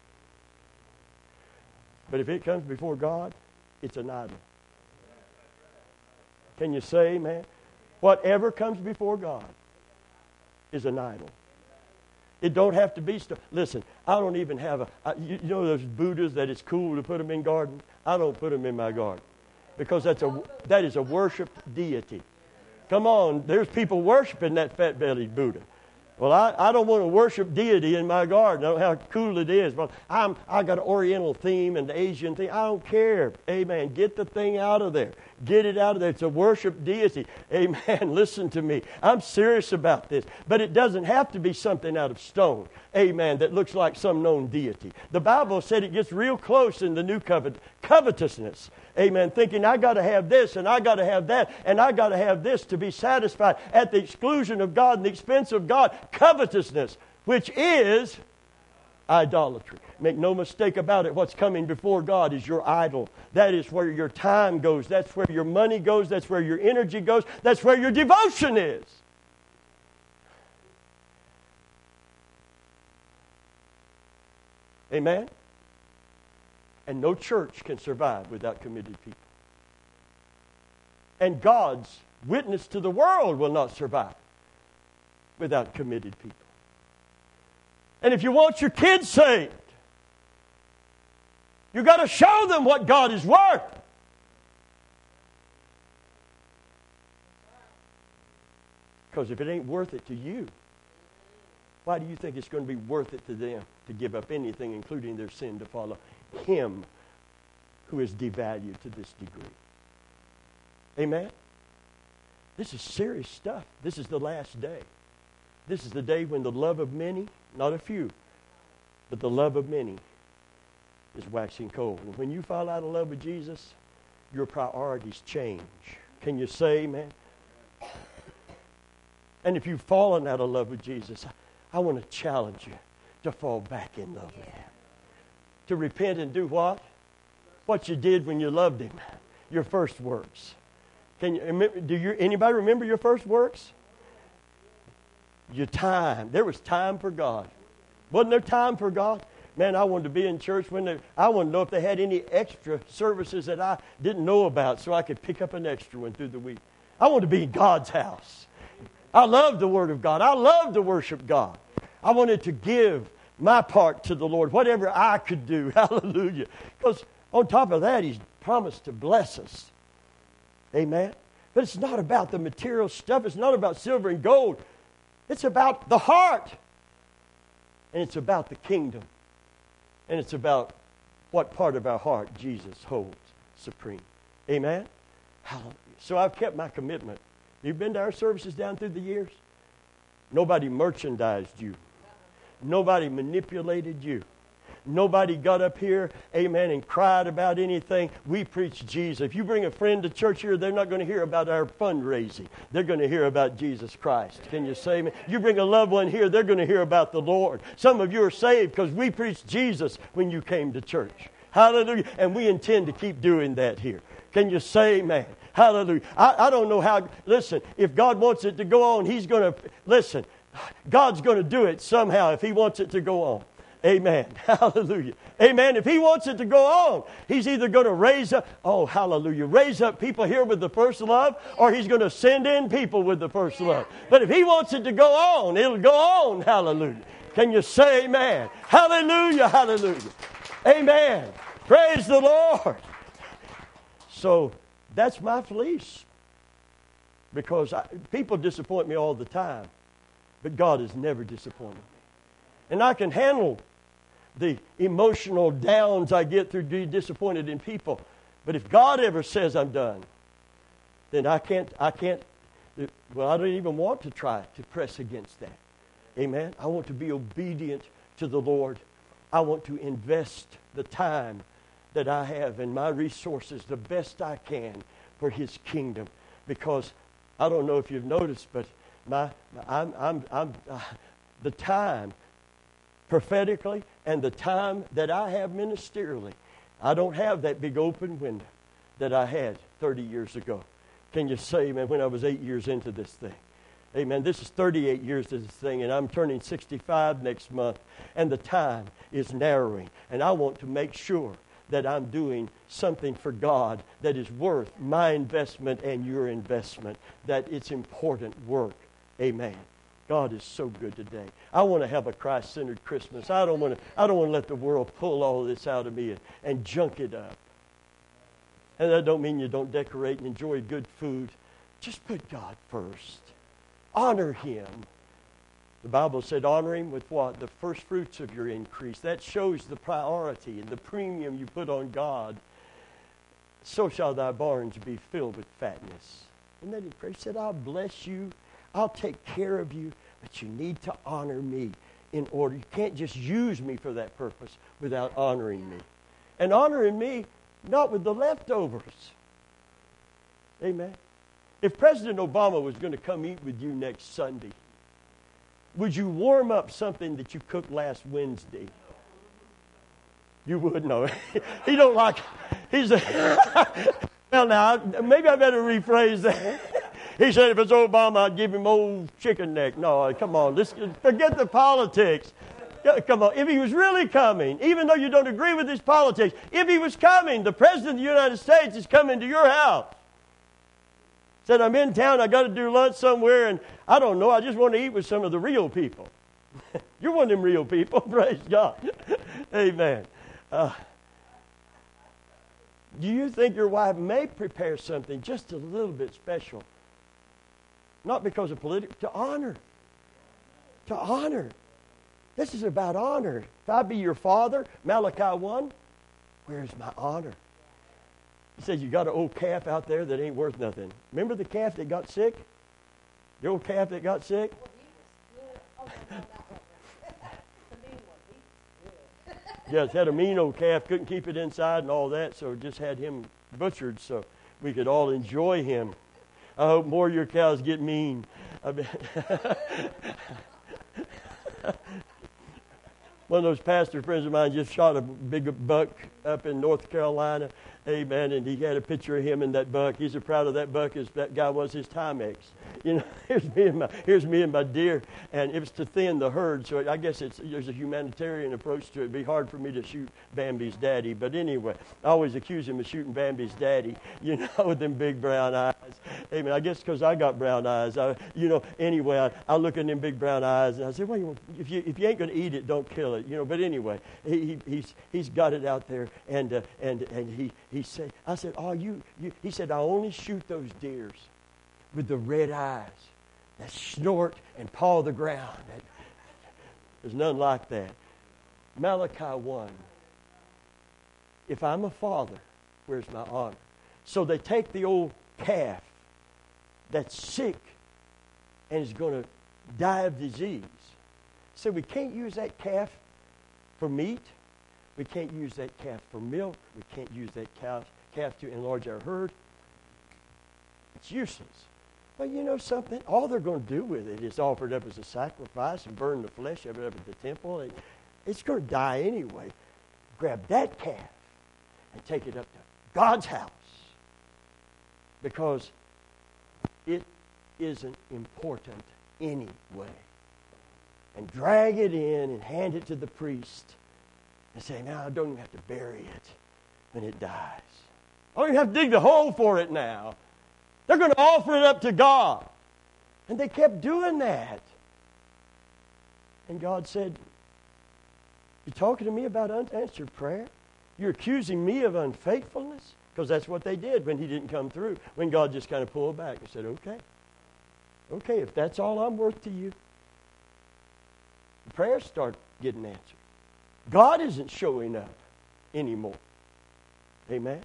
A: But if it comes before God, it's an idol. Can you say, man? Whatever comes before God is an idol. It don't have to be stuff. Listen, I don't even have you know those Buddhas that it's cool to put them in garden? I don't put them in my garden. Because that is a worshiped deity. Come on, there's people worshiping that fat-bellied Buddha. Well, I don't want to worship deity in my garden. I don't know how cool it is. But I got an Oriental theme and the Asian theme. I don't care. Amen. Get the thing out of there. Get it out of there. It's a worship deity. Amen. Listen to me. I'm serious about this. But it doesn't have to be something out of stone. Amen. That looks like some known deity. The Bible said it gets real close in the new covenant. Covetousness. Amen. Thinking I got to have this and I got to have that and I got to have this to be satisfied at the exclusion of God and the expense of God. Covetousness, which is idolatry. Make no mistake about it. What's coming before God is your idol. That is where your time goes. That's where your money goes. That's where your energy goes. That's where your devotion is. Amen? And no church can survive without committed people. And God's witness to the world will not survive without committed people. And if you want your kids saved, you've got to show them what God is worth. Because if it ain't worth it to you, why do you think it's going to be worth it to them to give up anything, including their sin, to follow Him who is devalued to this degree? Amen? This is serious stuff. This is the last day. This is the day when the love of many, not a few, but the love of many is waxing cold. And when you fall out of love with Jesus, your priorities change. Can you say amen? And if you've fallen out of love with Jesus, I want to challenge you to fall back in love with Him. To repent and do what? What you did when you loved Him. Your first works. Can you remember, anybody remember your first works? Your time. There was time for God. Wasn't there time for God? Man, I wanted to be in church I wanted to know if they had any extra services that I didn't know about so I could pick up an extra one through the week. I wanted to be in God's house. I loved the Word of God. I loved to worship God. I wanted to give my part to the Lord, whatever I could do. Hallelujah. Because on top of that, He's promised to bless us. Amen. But it's not about the material stuff. It's not about silver and gold. It's about the heart. And it's about the kingdom. And it's about what part of our heart Jesus holds supreme. Amen? Hallelujah. So I've kept my commitment. You've been to our services down through the years? Nobody merchandised you. Nobody manipulated you. Nobody got up here, amen, and cried about anything. We preach Jesus. If you bring a friend to church here, they're not going to hear about our fundraising. They're going to hear about Jesus Christ. Can you say amen? You bring a loved one here, they're going to hear about the Lord. Some of you are saved because we preached Jesus when you came to church. Hallelujah. And we intend to keep doing that here. Can you say amen? Hallelujah. I don't know how, listen, if God wants it to go on, He's going to, listen, God's going to do it somehow if He wants it to go on. Amen. Hallelujah. Amen. If He wants it to go on, He's either going to raise up people here with the first love, or He's going to send in people with the first love. But if He wants it to go on, it'll go on. Hallelujah. Can you say amen? Hallelujah. Hallelujah. Amen. Praise the Lord. So that's my fleece. Because people disappoint me all the time. But God has never disappointed me. And I can handle the emotional downs I get through being disappointed in people. But if God ever says I'm done, then I don't even want to try to press against that. Amen? I want to be obedient to the Lord. I want to invest the time that I have and my resources the best I can for His kingdom. Because I don't know if you've noticed, but the time prophetically and the time that I have ministerially, I don't have that big open window that I had 30 years ago. Can you say, man, when I was 8 years into this thing? Amen. This is 38 years to this thing, and I'm turning 65 next month, and the time is narrowing. And I want to make sure that I'm doing something for God that is worth my investment and your investment, that it's important work. Amen. God is so good today. I want to have a Christ-centered Christmas. I don't want to let the world pull all of this out of me and junk it up. And that don't mean you don't decorate and enjoy good food. Just put God first. Honor Him. The Bible said honor Him with what? The first fruits of your increase. That shows the priority and the premium you put on God. So shall thy barns be filled with fatness. And then He prayed, said, I'll bless you. I'll take care of you. But you need to honor me in order. You can't just use me for that purpose without honoring me. And honoring me, not with the leftovers. Amen. If President Obama was going to come eat with you next Sunday, would you warm up something that you cooked last Wednesday? You would know. He don't like. Well, now maybe I better rephrase that. He said, if it's Obama, I'd give him old chicken neck. No, come on, forget the politics. Come on, if he was really coming, even though you don't agree with his politics, if he was coming, the President of the United States is coming to your house. Said, I'm in town, I got to do lunch somewhere, and I don't know, I just want to eat with some of the real people. You're one of them real people, praise God. Amen. Do you think your wife may prepare something just a little bit special? Not because of political, to honor. To honor. This is about honor. If I be your father, Malachi 1, where's my honor? He says, you got an old calf out there that ain't worth nothing. Remember the calf that got sick? The old calf that got sick? Yes, had a mean old calf, couldn't keep it inside and all that, so just had him butchered so we could all enjoy him. I hope more of your cows get mean. One of those pastor friends of mine just shot a big buck up in North Carolina. Amen. And he had a picture of him and that buck. He's as proud of that buck as that guy was his Timex. You know, here's me and my deer. And it was to thin the herd. So I guess there's a humanitarian approach to it. It'd be hard for me to shoot Bambi's daddy. But anyway, I always accuse him of shooting Bambi's daddy, you know, with them big brown eyes. Amen. I guess because I got brown eyes. Anyway, I look at them big brown eyes and I say, well, if you ain't going to eat it, don't kill it. You know, but anyway, he's got it out there, and he said, I said, he said, I only shoot those deers with the red eyes that snort and paw the ground. There's none like that. Malachi 1. If I'm a father, where's my honor? So they take the old calf that's sick and is going to die of disease. So we can't use that calf for meat. We can't use that calf for milk. We can't use that calf to enlarge our herd. It's useless. Well, you know something? All they're going to do with it is offer it up as a sacrifice and burn the flesh of it up at the temple. It's going to die anyway. Grab that calf and take it up to God's house because it isn't important anyway. And drag it in and hand it to the priest and say, now I don't even have to bury it when it dies. I don't even have to dig the hole for it now. They're going to offer it up to God. And they kept doing that. And God said, you're talking to me about unanswered prayer? You're accusing me of unfaithfulness? Because that's what they did when he didn't come through. When God just kind of pulled back and said, okay, if that's all I'm worth to you. The prayers start getting answered. God isn't showing up anymore. Amen?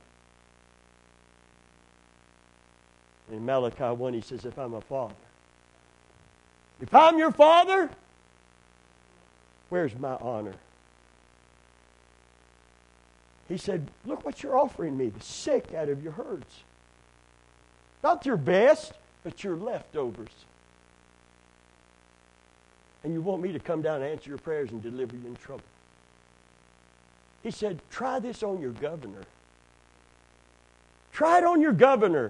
A: In Malachi 1, he says, if I'm a father, if I'm your father, where's my honor? He said, look what you're offering me, the sick out of your herds. Not your best, but your leftovers. And you want me to come down and answer your prayers and deliver you in trouble. He said, try this on your governor. Try it on your governor.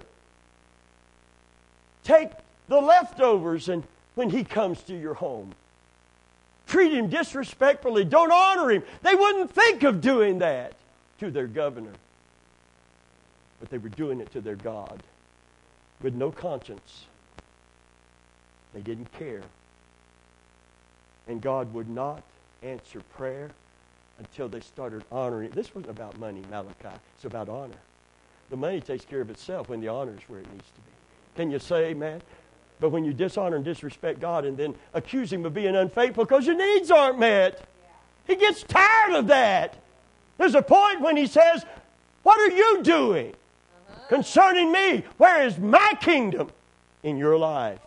A: Take the leftovers and when he comes to your home, treat him disrespectfully. Don't honor him. They wouldn't think of doing that to their governor. But they were doing it to their God with no conscience. They didn't care. And God would not answer prayer until they started honoring it. This wasn't about money, Malachi. It's about honor. The money takes care of itself when the honor is where it needs to be. Can you say amen? But when you dishonor and disrespect God and then accuse him of being unfaithful because your needs aren't met, he gets tired of that. There's a point when he says, what are you doing concerning me? Where is my kingdom in your life?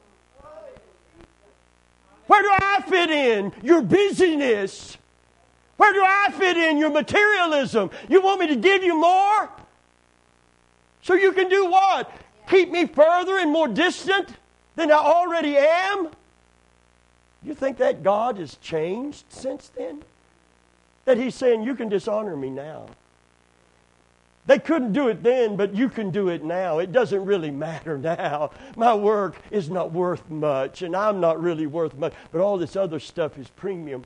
A: Where do I fit in? Your busyness. Where do I fit in? Your materialism. You want me to give you more? So you can do what? Keep me further and more distant than I already am? You think that God has changed since then? That he's saying, you can dishonor me now. They couldn't do it then, but you can do it now. It doesn't really matter now. My work is not worth much, and I'm not really worth much, but all this other stuff is premium.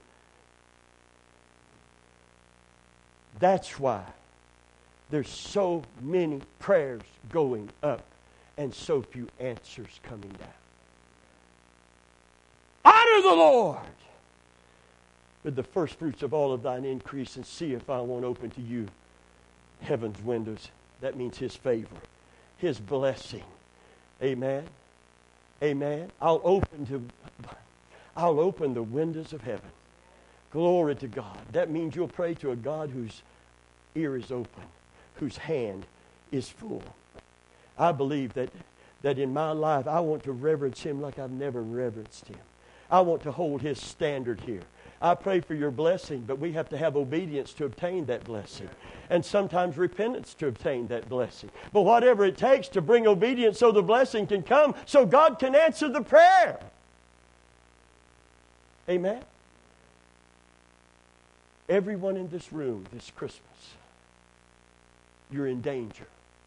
A: That's why there's so many prayers going up and so few answers coming down. Honor the Lord with the first fruits of all of thine increase, and see if I won't open to you heaven's windows. That means his favor, his blessing. Amen. Amen. I'll open the windows of heaven. Glory to God. That means you'll pray to a God whose ear is open, whose hand is full. I believe that in my life, I want to reverence him like I've never reverenced him. I want to hold his standard here. I pray for your blessing, but we have to have obedience to obtain that blessing. And sometimes repentance to obtain that blessing. But whatever it takes to bring obedience so the blessing can come, so God can answer the prayer. Amen? Everyone in this room this Christmas, you're in danger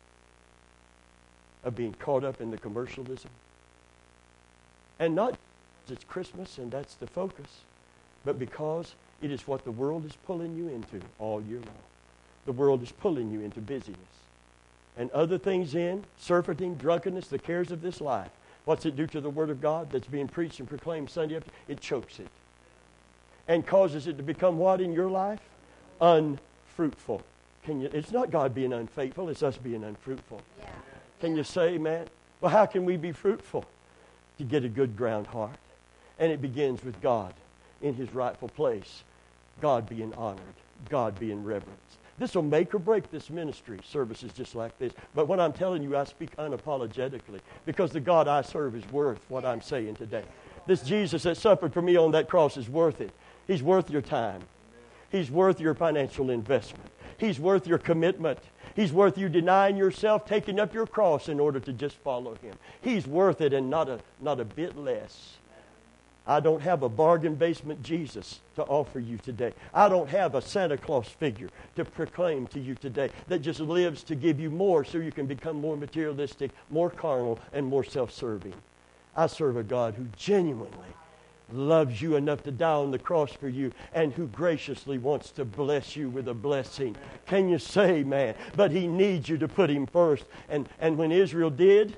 A: of being caught up in the commercialism. And not because it's Christmas and that's the focus, but because it is what the world is pulling you into all year long. The world is pulling you into busyness. And other things in, surfeiting, drunkenness, the cares of this life. What's it do to the Word of God that's being preached and proclaimed Sunday after? It chokes it. And causes it to become what in your life? Unfruitful. It's not God being unfaithful, it's us being unfruitful. Yeah. Can you say, man? Well, how can we be fruitful? To get a good ground heart. And it begins with God in his rightful place. God being honored. God being reverenced. This will make or break this ministry, services just like this. But what I'm telling you, I speak unapologetically. Because the God I serve is worth what I'm saying today. This Jesus that suffered for me on that cross is worth it. He's worth your time. He's worth your financial investment. He's worth your commitment. He's worth you denying yourself, taking up your cross in order to just follow him. He's worth it, and not a bit less. I don't have a bargain basement Jesus to offer you today. I don't have a Santa Claus figure to proclaim to you today that just lives to give you more so you can become more materialistic, more carnal, and more self-serving. I serve a God who genuinely loves you enough to die on the cross for you and who graciously wants to bless you with a blessing. Can you say, man? But he needs you to put him first. And when Israel did,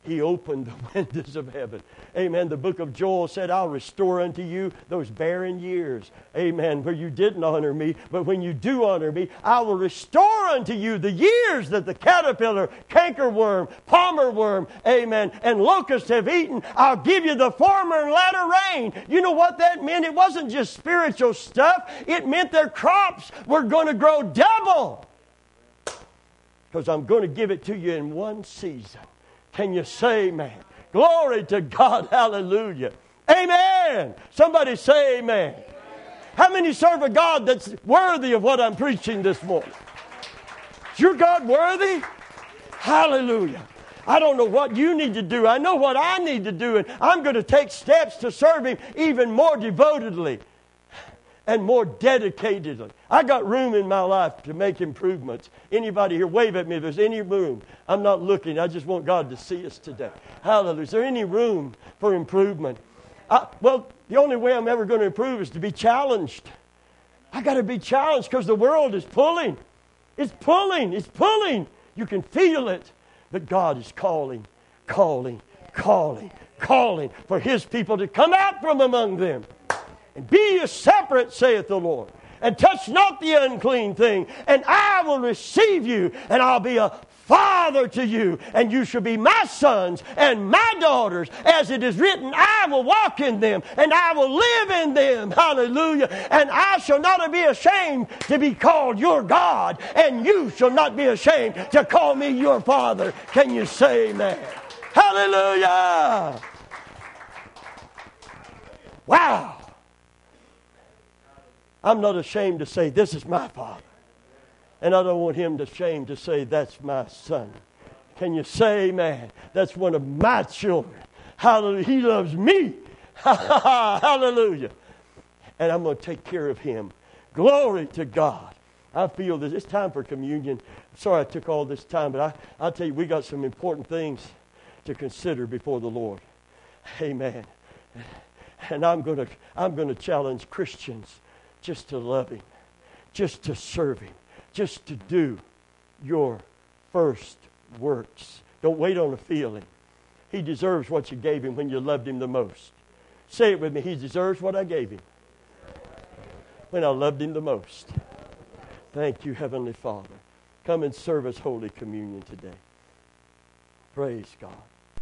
A: He opened the windows of heaven. Amen. The book of Joel said, I'll restore unto you those barren years. Amen. Where you didn't honor me, but when you do honor me, I will restore unto you the years that the caterpillar, cankerworm, palmer worm, amen, and locusts have eaten. I'll give you the former and latter rain. You know what that meant? It wasn't just spiritual stuff. It meant their crops were going to grow double. Because I'm going to give it to you in one season. Can you say amen? Glory to God. Hallelujah. Amen. Somebody say amen. Amen. How many serve a God that's worthy of what I'm preaching this morning? Is your God worthy? Hallelujah. I don't know what you need to do. I know what I need to do. And I'm going to take steps to serve Him even more devotedly and more dedicatedly. I got room in my life to make improvements. Anybody here, wave at me if there's any room. I'm not looking. I just want God to see us today. Hallelujah. Is there any room for improvement? Well, the only way I'm ever going to improve is to be challenged. I got to be challenged because the world is pulling. It's pulling. It's pulling. You can feel it. But God is calling, calling, calling, calling for His people to come out from among them. And be ye separate, saith the Lord, and touch not the unclean thing, and I will receive you, and I'll be a father to you, and you shall be my sons and my daughters, as it is written, I will walk in them, and I will live in them. Hallelujah. And I shall not be ashamed to be called your God, and you shall not be ashamed to call me your father. Can you say amen? Hallelujah. Wow. I'm not ashamed to say, this is my father. And I don't want him ashamed to say, that's my son. Can you say amen? That's one of my children. Hallelujah. He loves me. Hallelujah. And I'm going to take care of him. Glory to God. I feel this. It's time for communion. Sorry I took all this time, but I'll tell you, we got some important things to consider before the Lord. Amen. And I'm going to challenge Christians just to love Him, just to serve Him, just to do your first works. Don't wait on a feeling. He deserves what you gave Him when you loved Him the most. Say it with me. He deserves what I gave Him when I loved Him the most. Thank you, Heavenly Father. Come and serve us Holy Communion today. Praise God.